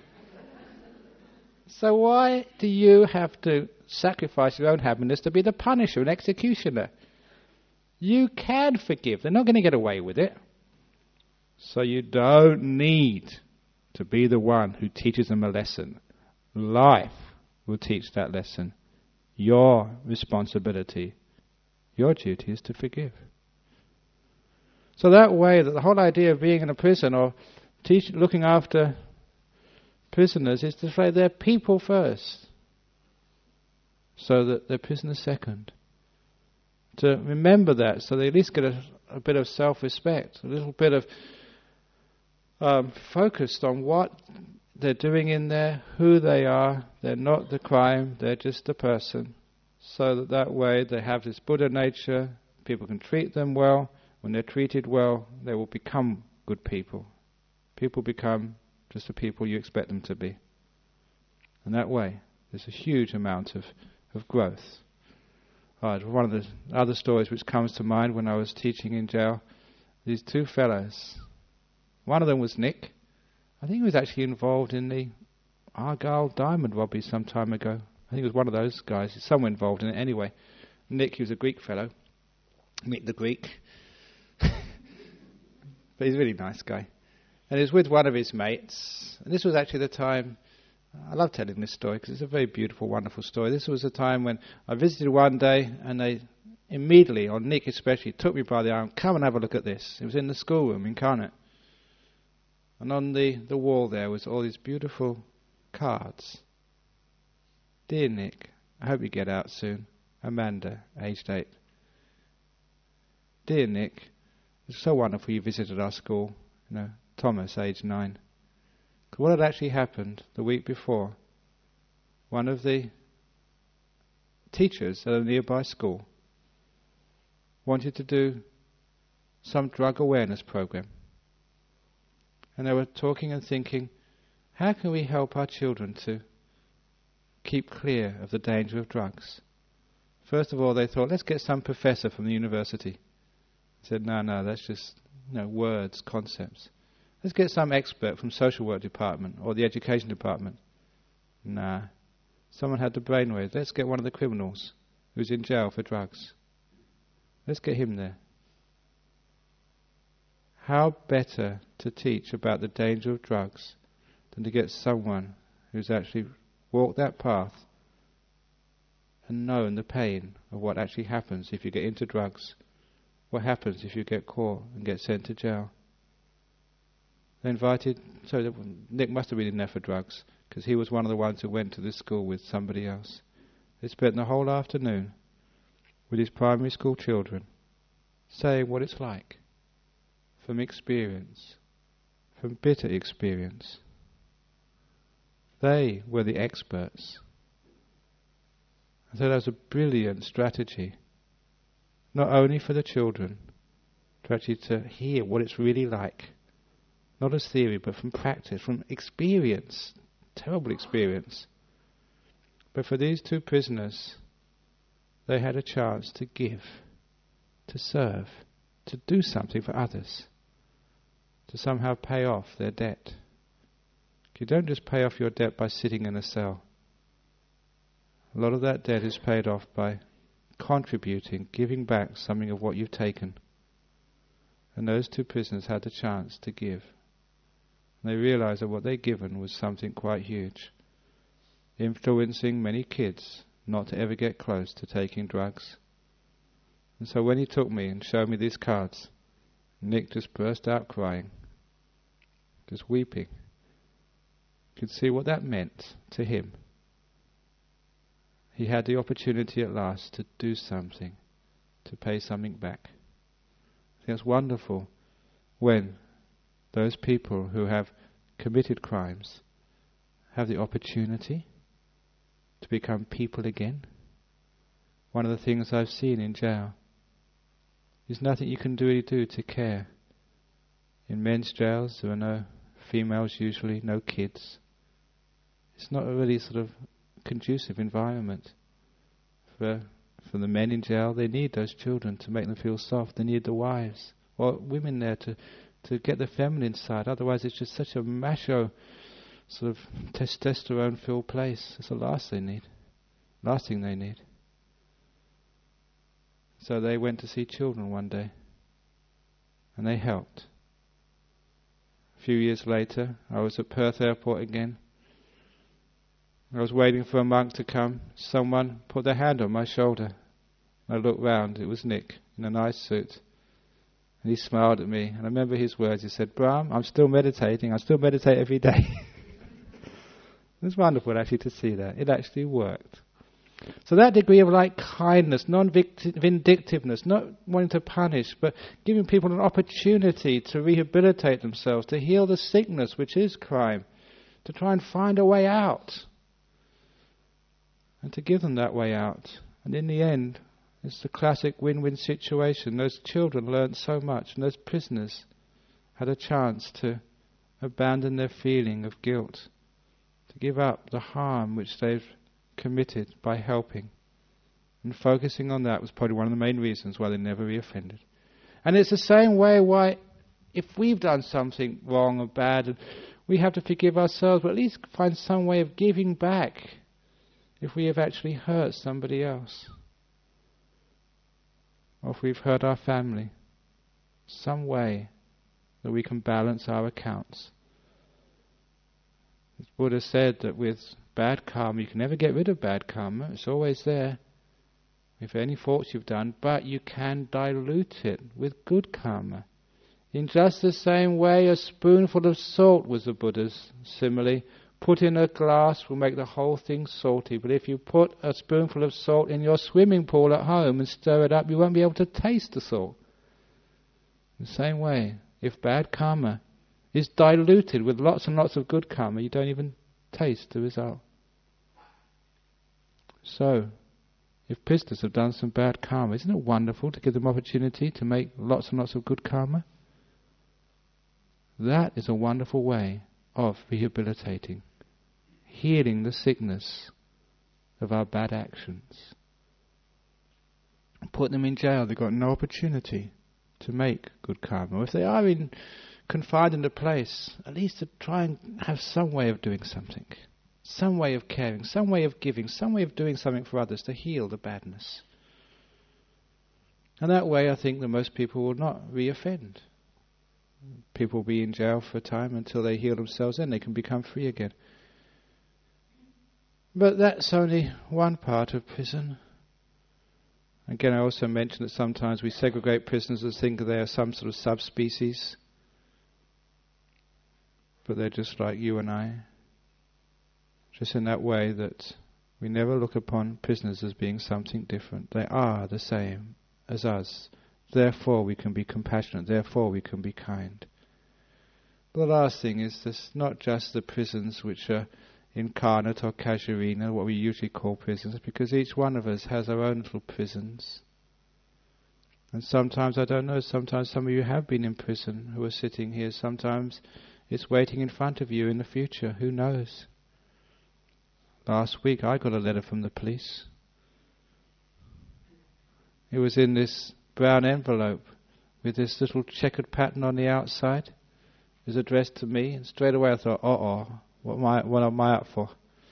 So why do you have to sacrifice your own happiness to be the punisher and executioner? You can forgive. They're not going to get away with it. So you don't need to be the one who teaches them a lesson. Life will teach that lesson. Your responsibility, your duty is to forgive. So that way, that the whole idea of being in a prison or looking after prisoners is to say they're people first, so that they're prisoners second. To remember that, so they at least get a bit of self-respect, a little bit of focused on what they're doing in there, who they are. They're not the crime, they're just a person. So that way they have this Buddha nature, people can treat them well. When they're treated well, they will become good people. People become just the people you expect them to be. And that way, there's a huge amount of growth. One of the other stories which comes to mind when I was teaching in jail, these two fellows. One of them was Nick. I think he was actually involved in the Argyle diamond robbery some time ago. I think he was one of those guys. He's somewhere involved in it anyway. Nick, he was a Greek fellow. Nick the Greek. But he's a really nice guy. And he was with one of his mates. And this was actually the time, I love telling this story because it's a very beautiful, wonderful story. This was the time when I visited one day and they immediately, or Nick especially, took me by the arm, come and have a look at this. It was in the schoolroom in Carnet. And on the wall there was all these beautiful cards. Dear Nick, I hope you get out soon. Amanda, aged 8. Dear Nick, it's so wonderful you visited our school. Thomas, aged 9. Because what had actually happened the week before, one of the teachers at a nearby school wanted to do some drug awareness program. And they were talking and thinking, how can we help our children to keep clear of the danger of drugs? First of all, they thought, let's get some professor from the university. They said, no, that's just words, concepts. Let's get some expert from social work department or the education department. Nah. Someone had the brainwave. Let's get one of the criminals who's in jail for drugs. Let's get him there. How better to teach about the danger of drugs than to get someone who's actually walked that path and known the pain of what actually happens if you get into drugs. What happens if you get caught and get sent to jail? They invited, so Nick must have been in there for drugs, because he was one of the ones who went to this school with somebody else. They spent the whole afternoon with his primary school children, saying what it's like, from experience, from bitter experience. They were the experts. So that was a brilliant strategy, not only for the children, to actually to hear what it's really like, not as theory, but from practice, from experience, terrible experience. But for these two prisoners, they had a chance to give, to serve, to do something for others, to somehow pay off their debt. You don't just pay off your debt by sitting in a cell. A lot of that debt is paid off by contributing, giving back something of what you've taken. And those two prisoners had the chance to give. And they realised that what they'd given was something quite huge, influencing many kids not to ever get close to taking drugs. And so when he took me and showed me these cards, Nick just burst out crying, just weeping. You could see what that meant to him. He had the opportunity at last to do something, to pay something back. I think it's wonderful when those people who have committed crimes have the opportunity to become people again. One of the things I've seen in jail is nothing you can really do to care. In men's jails there are no females usually, no kids. It's not a really sort of conducive environment for the men in jail. They need those children to make them feel soft. They need the wives or women there to get the feminine side. Otherwise it's just such a macho sort of testosterone-filled place. It's the last thing they need. So they went to see children one day and they helped. A few years later I was at Perth Airport again. I was waiting for a monk to come. Someone put their hand on my shoulder. I looked round. It was Nick in a nice suit. And he smiled at me. And I remember his words. He said, "Brahm, I'm still meditating. I still meditate every day." It was wonderful actually to see that. It actually worked. So that degree of like kindness, non-vindictiveness, not wanting to punish, but giving people an opportunity to rehabilitate themselves, to heal the sickness which is crime, to try and find a way out. And to give them that way out. And in the end, it's the classic win-win situation. Those children learned so much, and those prisoners had a chance to abandon their feeling of guilt, to give up the harm which they've committed by helping. And focusing on that was probably one of the main reasons why they never reoffended. And it's the same way why, if we've done something wrong or bad, we have to forgive ourselves, but at least find some way of giving back if we have actually hurt somebody else, or if we've hurt our family, some way that we can balance our accounts. The Buddha said that with bad karma, you can never get rid of bad karma, it's always there, if any faults you've done, but you can dilute it with good karma. In just the same way, a spoonful of salt was the Buddha's simile. Put in a glass will make the whole thing salty, but if you put a spoonful of salt in your swimming pool at home and stir it up, you won't be able to taste the salt. In the same way, if bad karma is diluted with lots and lots of good karma, you don't even taste the result. So, if prisoners have done some bad karma, isn't it wonderful to give them opportunity to make lots and lots of good karma? That is a wonderful way of rehabilitating, healing the sickness of our bad actions. Put them in jail, they've got no opportunity to make good karma. Or if they are confined in a place, at least to try and have some way of doing something, some way of caring, some way of giving, some way of doing something for others to heal the badness. And that way I think that most people will not reoffend. People will be in jail for a time until they heal themselves, then they can become free again. But that's only one part of prison. Again, I also mentioned that sometimes we segregate prisoners as think they are some sort of subspecies, but they're just like you and I. Just in that way that we never look upon prisoners as being something different. They are the same as us. Therefore we can be compassionate, therefore we can be kind. The last thing is this, not just the prisons which are incarnate or casuarina, what we usually call prisons, because each one of us has our own little prisons. And sometimes, I don't know, sometimes some of you have been in prison who are sitting here, sometimes it's waiting in front of you in the future, who knows? Last week I got a letter from the police. It was in this brown envelope with this little checkered pattern on the outside. It was addressed to me, and straight away I thought, what am I up for?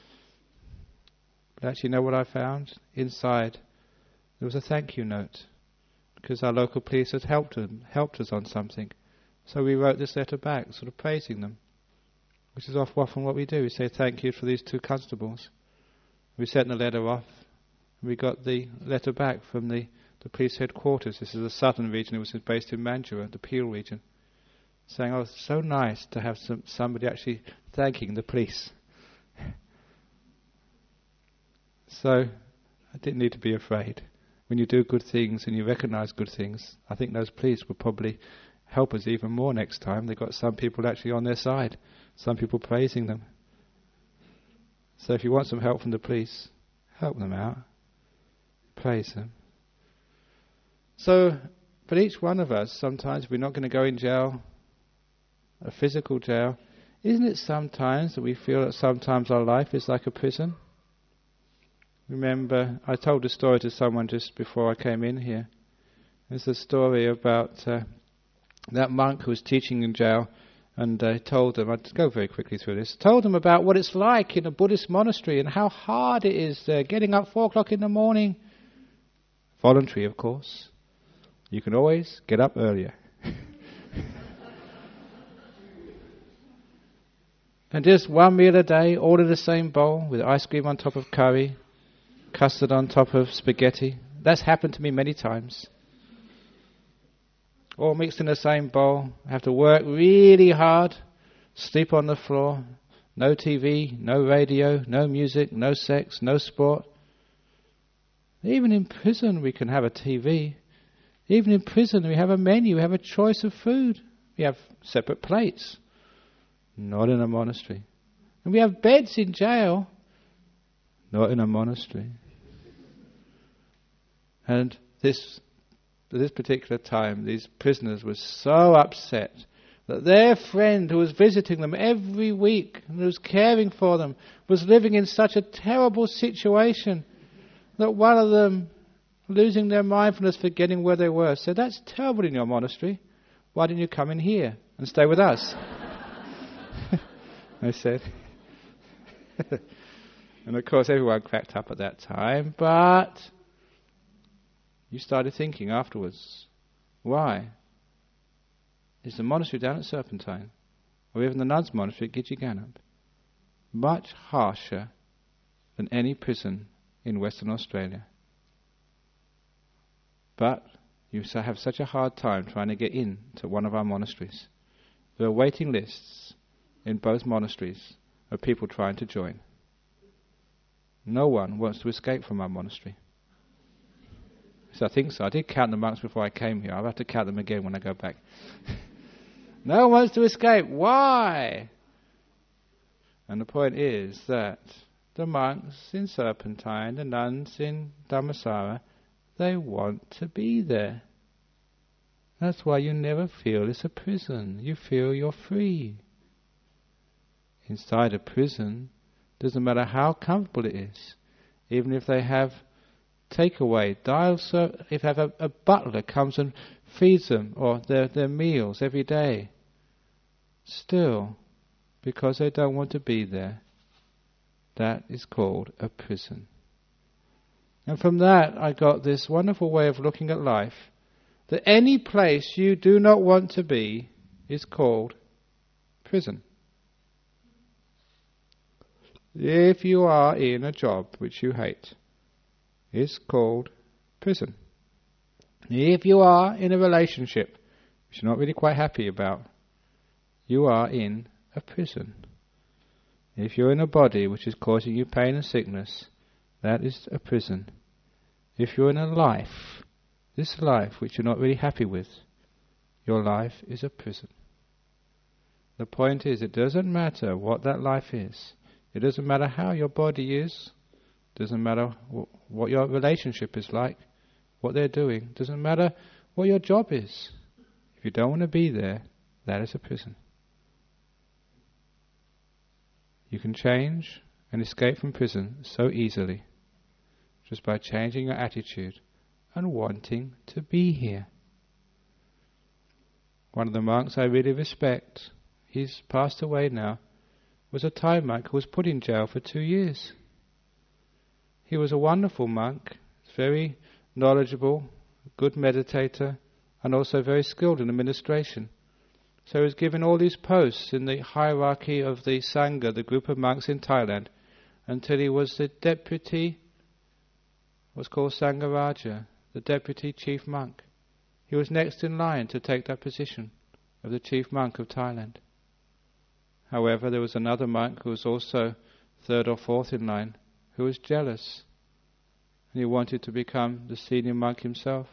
But actually, you know what I found? Inside there was a thank you note, because our local police had helped us on something. So we wrote this letter back, sort of praising them. which is often what we do. We say thank you for these 2 constables. We sent the letter off, and we got the letter back from the police headquarters. This is the southern region. It was based in Mandurah, the Peel region, saying, "Oh, it's so nice to have somebody actually thanking the police." So I didn't need to be afraid. When you do good things and you recognize good things, I think those police will probably help us even more next time. They've got some people actually on their side, some people praising them. So if you want some help from the police, help them out, praise them. So, but each one of us, sometimes we're not going to go in jail, a physical jail. Isn't it sometimes that we feel that sometimes our life is like a prison? Remember, I told a story to someone just before I came in here. It's a story about that monk who was teaching in jail, and told them, I'd go very quickly through this, told them about what it's like in a Buddhist monastery and how hard it is getting up 4 o'clock in the morning. Voluntary, of course. You can always get up earlier. And just 1 meal a day, all in the same bowl, with ice cream on top of curry, custard on top of spaghetti. That's happened to me many times. All mixed in the same bowl. I have to work really hard, sleep on the floor, no TV, no radio, no music, no sex, no sport. Even in prison we can have a TV. Even in prison we have a menu, we have a choice of food. We have separate plates. Not in a monastery. And we have beds in jail. Not in a monastery. And at this particular time, these prisoners were so upset that their friend who was visiting them every week and who was caring for them was living in such a terrible situation that one of them, losing their mindfulness, forgetting where they were, said, "That's terrible in your monastery. Why didn't you come in here and stay with us?" I said. And of course everyone cracked up at that time, but you started thinking afterwards, why? Is the monastery down at Serpentine, or even the nuns' monastery at Gidjiganab, much harsher than any prison in Western Australia? But you have such a hard time trying to get in to one of our monasteries. There are waiting lists in both monasteries of people trying to join. No one wants to escape from our monastery. So I think so. I did count the monks before I came here. I'll have to count them again when I go back. No one wants to escape. Why? And the point is that the monks in Serpentine, the nuns in Dhammasara, they want to be there. That's why you never feel it's a prison. You feel you're free. Inside a prison, doesn't matter how comfortable it is, even if they have takeaway, if they have a butler comes and feeds them, or their meals every day, still, because they don't want to be there, that is called a prison. And from that I got this wonderful way of looking at life, that any place you do not want to be is called prison. If you are in a job which you hate, it's called prison. If you are in a relationship which you're not really quite happy about, you are in a prison. If you're in a body which is causing you pain and sickness, that is a prison. If you're in a life, this life which you're not really happy with, your life is a prison. The point is, it doesn't matter what that life is. It doesn't matter how your body is. It doesn't matter what your relationship is like, what they're doing. It doesn't matter what your job is. If you don't want to be there, that is a prison. You can change and escape from prison so easily, just by changing your attitude and wanting to be here. One of the monks I really respect, he's passed away now, was a Thai monk who was put in jail for 2 years. He was a wonderful monk, very knowledgeable, good meditator, and also very skilled in administration. So he was given all these posts in the hierarchy of the Sangha, the group of monks in Thailand, until he was the deputy, what's called Sangharaja, the deputy chief monk. He was next in line to take that position of the chief monk of Thailand. However, there was another monk who was also third or fourth in line, who was jealous, and he wanted to become the senior monk himself.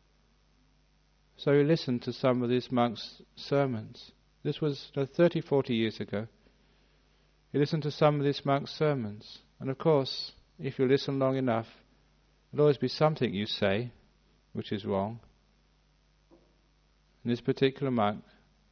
So he listened to some of these monks' sermons. This was 30, 40 years ago. He listened to some of these monks' sermons. And of course, if you listen long enough, there'll always be something you say which is wrong. And this particular monk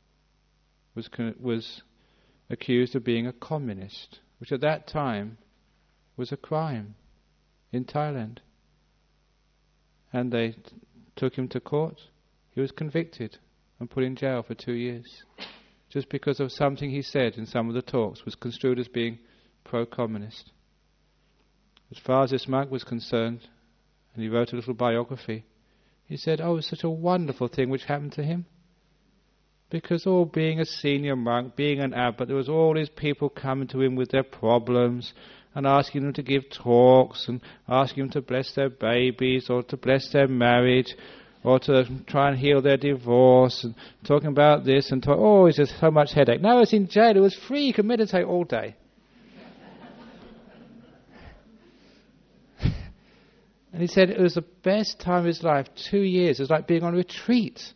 was accused of being a communist, which at that time was a crime in Thailand. And they took him to court. He was convicted and put in jail for 2 years, just because of something he said in some of the talks was construed as being pro-communist. As far as this monk was concerned, and he wrote a little biography, he said, oh, it was such a wonderful thing which happened to him. Because all being a senior monk, being an abbot, there was all these people coming to him with their problems and asking them to give talks and asking them to bless their babies or to bless their marriage or to try and heal their divorce and talking about this and oh, it's just so much headache. Now it's in jail, it was free, he could meditate all day. And he said it was the best time of his life, 2 years. It was like being on retreat.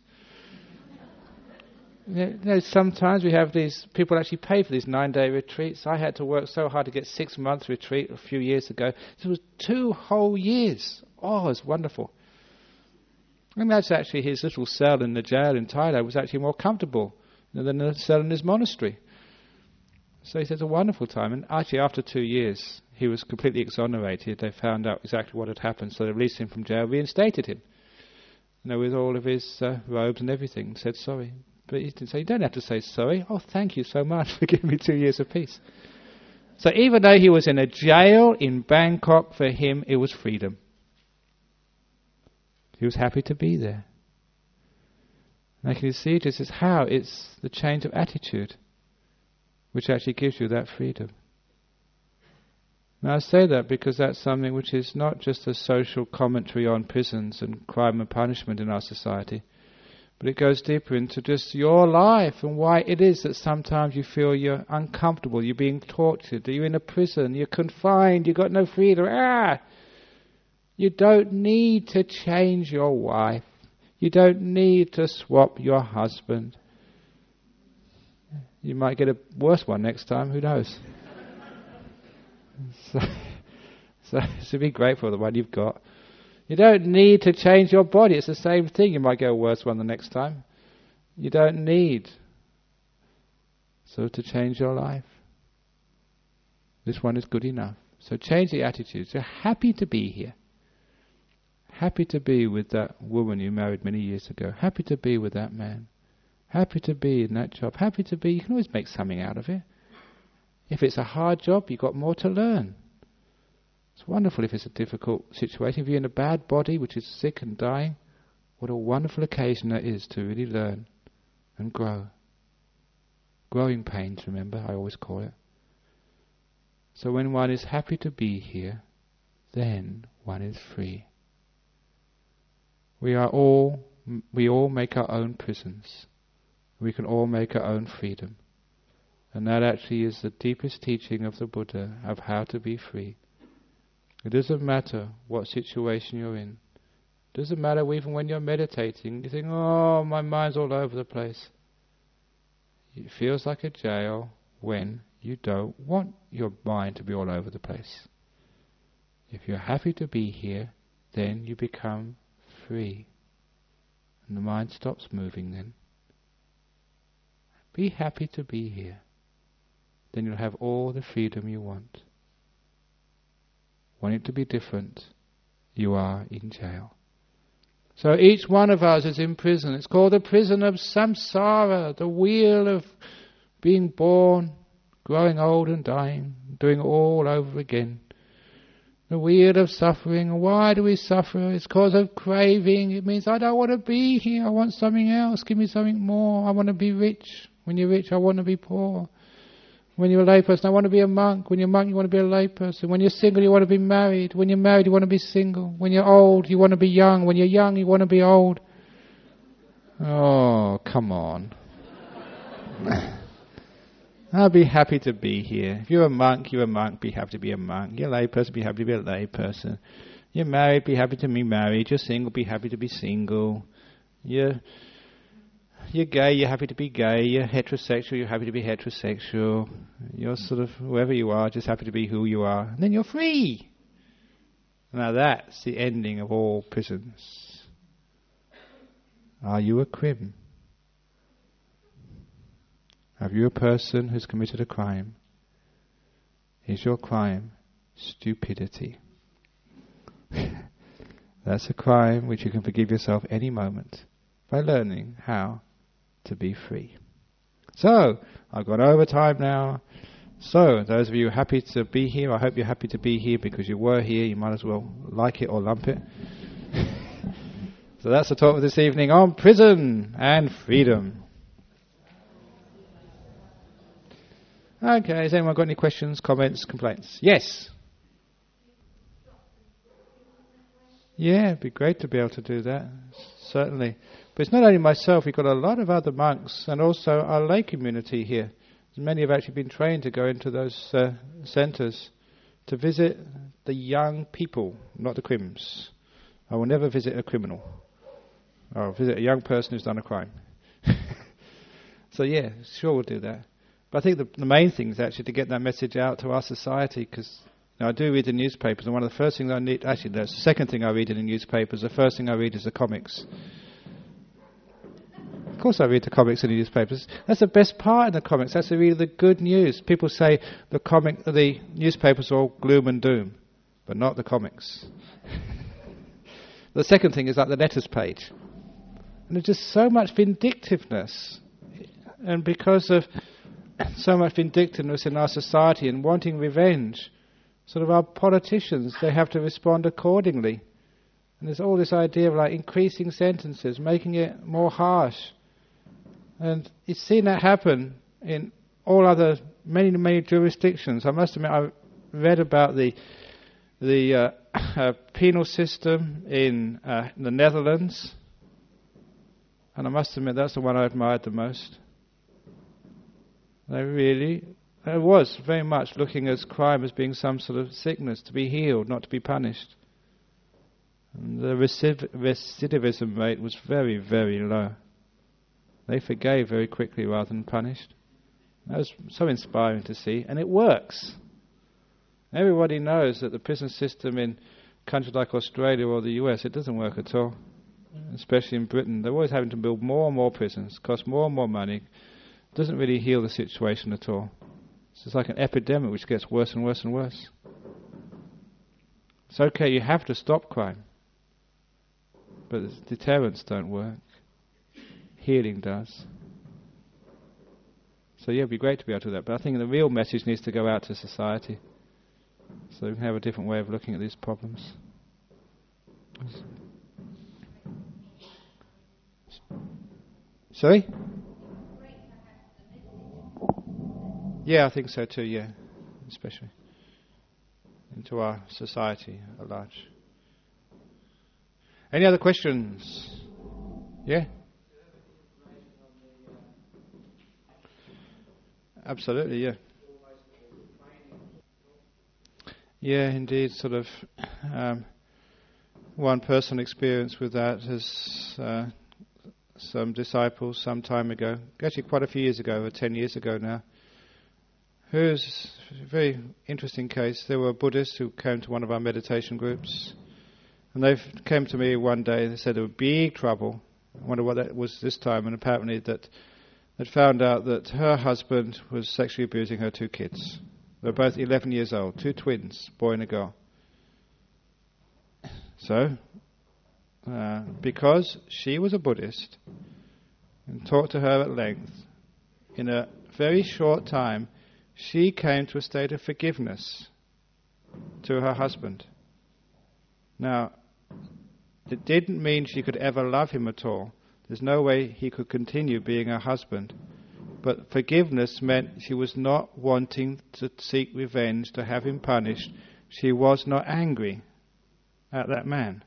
You know, sometimes we have these, people actually pay for these 9-day retreats. I had to work so hard to get 6-month retreat a few years ago. It was 2 whole years. Oh, it was wonderful. And that's actually his little cell in the jail in Thailand was actually more comfortable than the cell in his monastery. So he said it's a wonderful time. And actually after 2 years, he was completely exonerated. They found out exactly what had happened. So they released him from jail, reinstated him, with all of his robes and everything, said sorry. But he didn't say, you don't have to say sorry. Oh, thank you so much for giving me 2 years of peace. So even though he was in a jail in Bangkok, for him it was freedom. He was happy to be there. Now can you see, this is how it's the change of attitude which actually gives you that freedom. Now I say that because that's something which is not just a social commentary on prisons and crime and punishment in our society, but it goes deeper into just your life and why it is that sometimes you feel you're uncomfortable, you're being tortured, you're in a prison, you're confined, you've got no freedom. You don't need to change your wife. You don't need to swap your husband. You might get a worse one next time, who knows? So be grateful for the one you've got. You don't need to change your body. It's the same thing. You might get a worse one the next time. You don't need to change your life. This one is good enough. So change the attitude. You're happy to be here. Happy to be with that woman you married many years ago. Happy to be with that man. Happy to be in that job. Happy to be, you can always make something out of it. If it's a hard job, you've got more to learn. It's wonderful if it's a difficult situation. If you're in a bad body which is sick and dying, what a wonderful occasion that is to really learn and grow. Growing pains, remember, I always call it. So when one is happy to be here, then one is free. We all make our own prisons. We can all make our own freedom. And that actually is the deepest teaching of the Buddha of how to be free. It doesn't matter what situation you're in. It doesn't matter even when you're meditating. You think, oh, my mind's all over the place. It feels like a jail when you don't want your mind to be all over the place. If you're happy to be here, then you become free. And the mind stops moving then. Be happy to be here. Then you'll have all the freedom you want. Want it to be different, you are in jail. So each one of us is in prison. It's called the prison of samsara, the wheel of being born, growing old and dying, doing it all over again. The wheel of suffering. Why do we suffer? It's because of craving. It means I don't want to be here. I want something else. Give me something more. I want to be rich. When you're rich, I want to be poor. When you're a layperson, I want to be a monk. When you're a monk, you want to be a layperson. When you're single, you want to be married. When you're married, you want to be single. When you're old, you want to be young. When you're young, you want to be old. Oh, come on. I'll be happy to be here. If you're a monk, you're a monk. Be happy to be a monk. You're a layperson, be happy to be a layperson. You're married, be happy to be married. You're single, be happy to be single. You're gay, you're happy to be gay. You're heterosexual, you're happy to be heterosexual. You're sort of whoever you are, just happy to be who you are. And then you're free. Now that's the ending of all prisons. Are you a crim? Are you a person who's committed a crime? Is your crime stupidity? That's a crime which you can forgive yourself any moment by learning how to be free. So, I've gone over time now. So, those of you happy to be here, I hope you're happy to be here because you were here. You might as well like it or lump it. So that's the talk for this evening on prison and freedom. Okay, has anyone got any questions, comments, complaints? Yes? Yeah, it'd be great to be able to do that, certainly. But it's not only myself, we've got a lot of other monks and also our lay community here. Many have actually been trained to go into those centres to visit the young people, not the crims. I will never visit a criminal. I'll visit a young person who's done a crime. So yeah, sure we'll do that. But I think the main thing is actually to get that message out to our society, because I do read the newspapers, and one of the first things I need, actually the second thing I read in the newspapers, the first thing I read is the comics. Of course I read the comics in the newspapers. That's the best part of the comics, that's really the good news. People say the newspapers are all gloom and doom, but not the comics. The second thing is like the letters page. And there's just so much vindictiveness. And because of so much vindictiveness in our society and wanting revenge, sort of our politicians, they have to respond accordingly. And there's all this idea of like increasing sentences, making it more harsh. And you've seen that happen in all other, many jurisdictions. I must admit, I read about the penal system in the Netherlands, and I must admit that's the one I admired the most. It was very much looking at crime as being some sort of sickness, to be healed, not to be punished. And the recidivism rate was very, very low. They forgave very quickly rather than punished. That was so inspiring to see, and it works. Everybody knows that the prison system in countries like Australia or the US, it doesn't work at all. Especially in Britain, they're always having to build more and more prisons, cost more and more money. It doesn't really heal the situation at all. It's just like an epidemic which gets worse and worse and worse. It's okay, you have to stop crime, but deterrents don't work. Healing does. So yeah, it'd be great to be able to do that, but I think the real message needs to go out to society, so we can have a different way of looking at these problems. Sorry? Yeah, I think so too, yeah. Especially into our society at large. Any other questions? Yeah? Absolutely, yeah. Yeah, indeed, sort of one personal experience with that is some disciples some time ago, actually quite a few years ago, over 10 years ago now. Here's a very interesting case. There were Buddhists who came to one of our meditation groups, and they came to me one day. They said there was big trouble. I wonder what that was this time, and apparently that they'd found out that her husband was sexually abusing her two kids. They were both 11 years old, two twins, boy and a girl. So, because she was a Buddhist and talked to her at length, in a very short time, she came to a state of forgiveness to her husband. Now, it didn't mean she could ever love him at all. There's no way he could continue being her husband. But forgiveness meant she was not wanting to seek revenge, to have him punished. She was not angry at that man.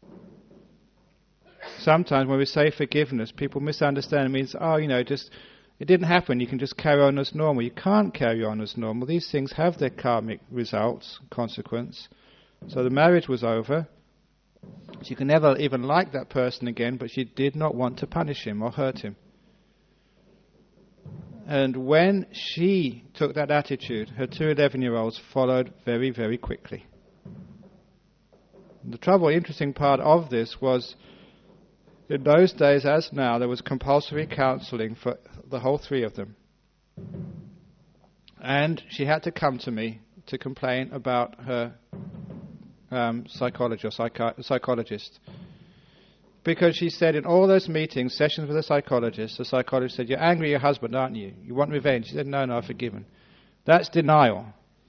Sometimes when we say forgiveness, people misunderstand. It means, just it didn't happen, you can just carry on as normal. You can't carry on as normal. These things have their karmic results, consequence. So the marriage was over. She could never even like that person again, but she did not want to punish him or hurt him. And when she took that attitude, her 2 11-year-olds followed very, very quickly. The interesting part of this was, in those days as now, there was compulsory counselling for the whole 3 of them. And she had to come to me to complain about her psychologist. Because she said in all those meetings, sessions with the psychologist said, "You're angry at your husband, aren't you? You want revenge." She said, No, I've forgiven. That's denial.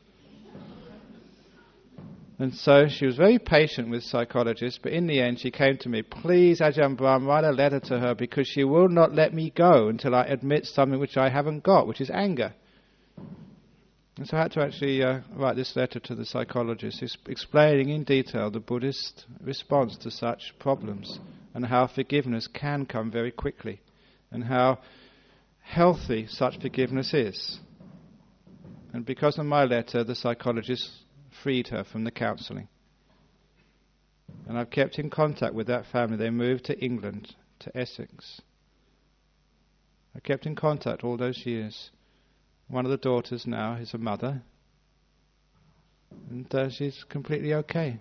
And so she was very patient with psychologists, but in the end she came to me, "Please, Ajahn Brahm, write a letter to her because she will not let me go until I admit something which I haven't got, which is anger." And so I had to actually write this letter to the psychologist, explaining in detail the Buddhist response to such problems, and how forgiveness can come very quickly, and how healthy such forgiveness is. And because of my letter, the psychologist freed her from the counselling. And I've kept in contact with that family. They moved to England, to Essex. I kept in contact all those years. One of the daughters now is a mother, and she's completely okay.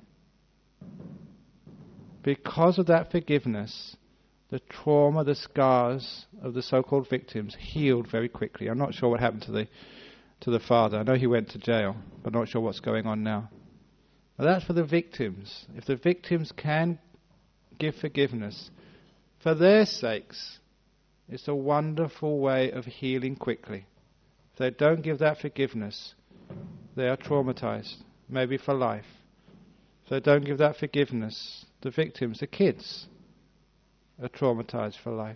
Because of that forgiveness, the trauma, the scars of the so-called victims healed very quickly. I'm not sure what happened to the father. I know he went to jail, but not sure what's going on now. Now that's for the victims. If the victims can give forgiveness for their sakes, it's a wonderful way of healing quickly. If they don't give that forgiveness, they are traumatized, maybe for life. If they don't give that forgiveness, the victims, the kids, are traumatized for life.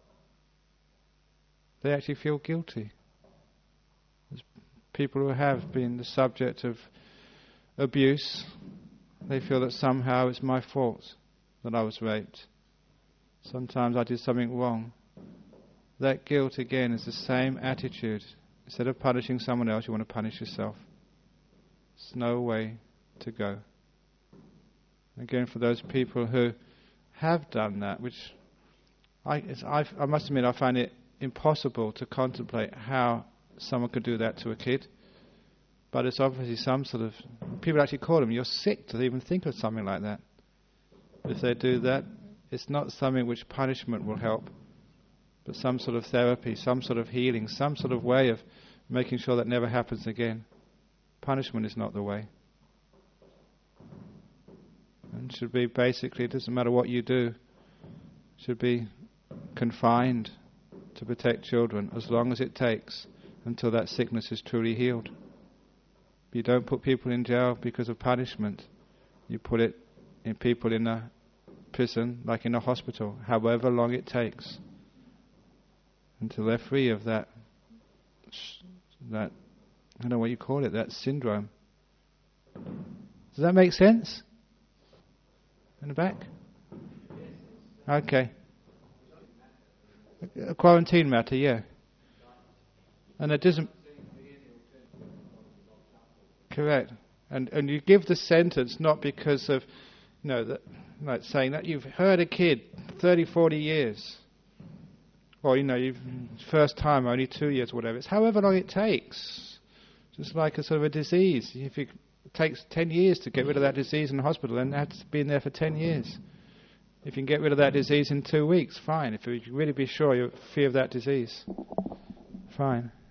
They actually feel guilty. There's people who have been the subject of abuse, they feel that somehow it's my fault that I was raped. Sometimes I did something wrong. That guilt again is the same attitude. Instead of punishing someone else, you want to punish yourself. It's no way to go. Again, for those people who have done that, which I must admit I find it impossible to contemplate how someone could do that to a kid. But it's obviously some sort of... People actually call them, "You're sick to even think of something like that." If they do that, it's not something which punishment will help, but some sort of therapy, some sort of healing, some sort of way of making sure that never happens again. Punishment is not the way. And should be basically, it doesn't matter what you do, should be confined to protect children as long as it takes until that sickness is truly healed. You don't put people in jail because of punishment. You put it in people in a prison, like in a hospital, however long it takes, until they're free of that, I don't know what you call it, that syndrome. Does that make sense? In the back? Okay. A quarantine matter, yeah. And it doesn't... Correct. And you give the sentence not because of, like saying that you've heard a kid 30, 40 years. Or, you've first time, only 2 years, whatever. It's however long it takes. Just like a sort of a disease. If it takes 10 years to get rid of that disease in the hospital, then that's been there for 10 years. If you can get rid of that disease in 2 weeks, fine. If you can really be sure you're free of that disease, fine.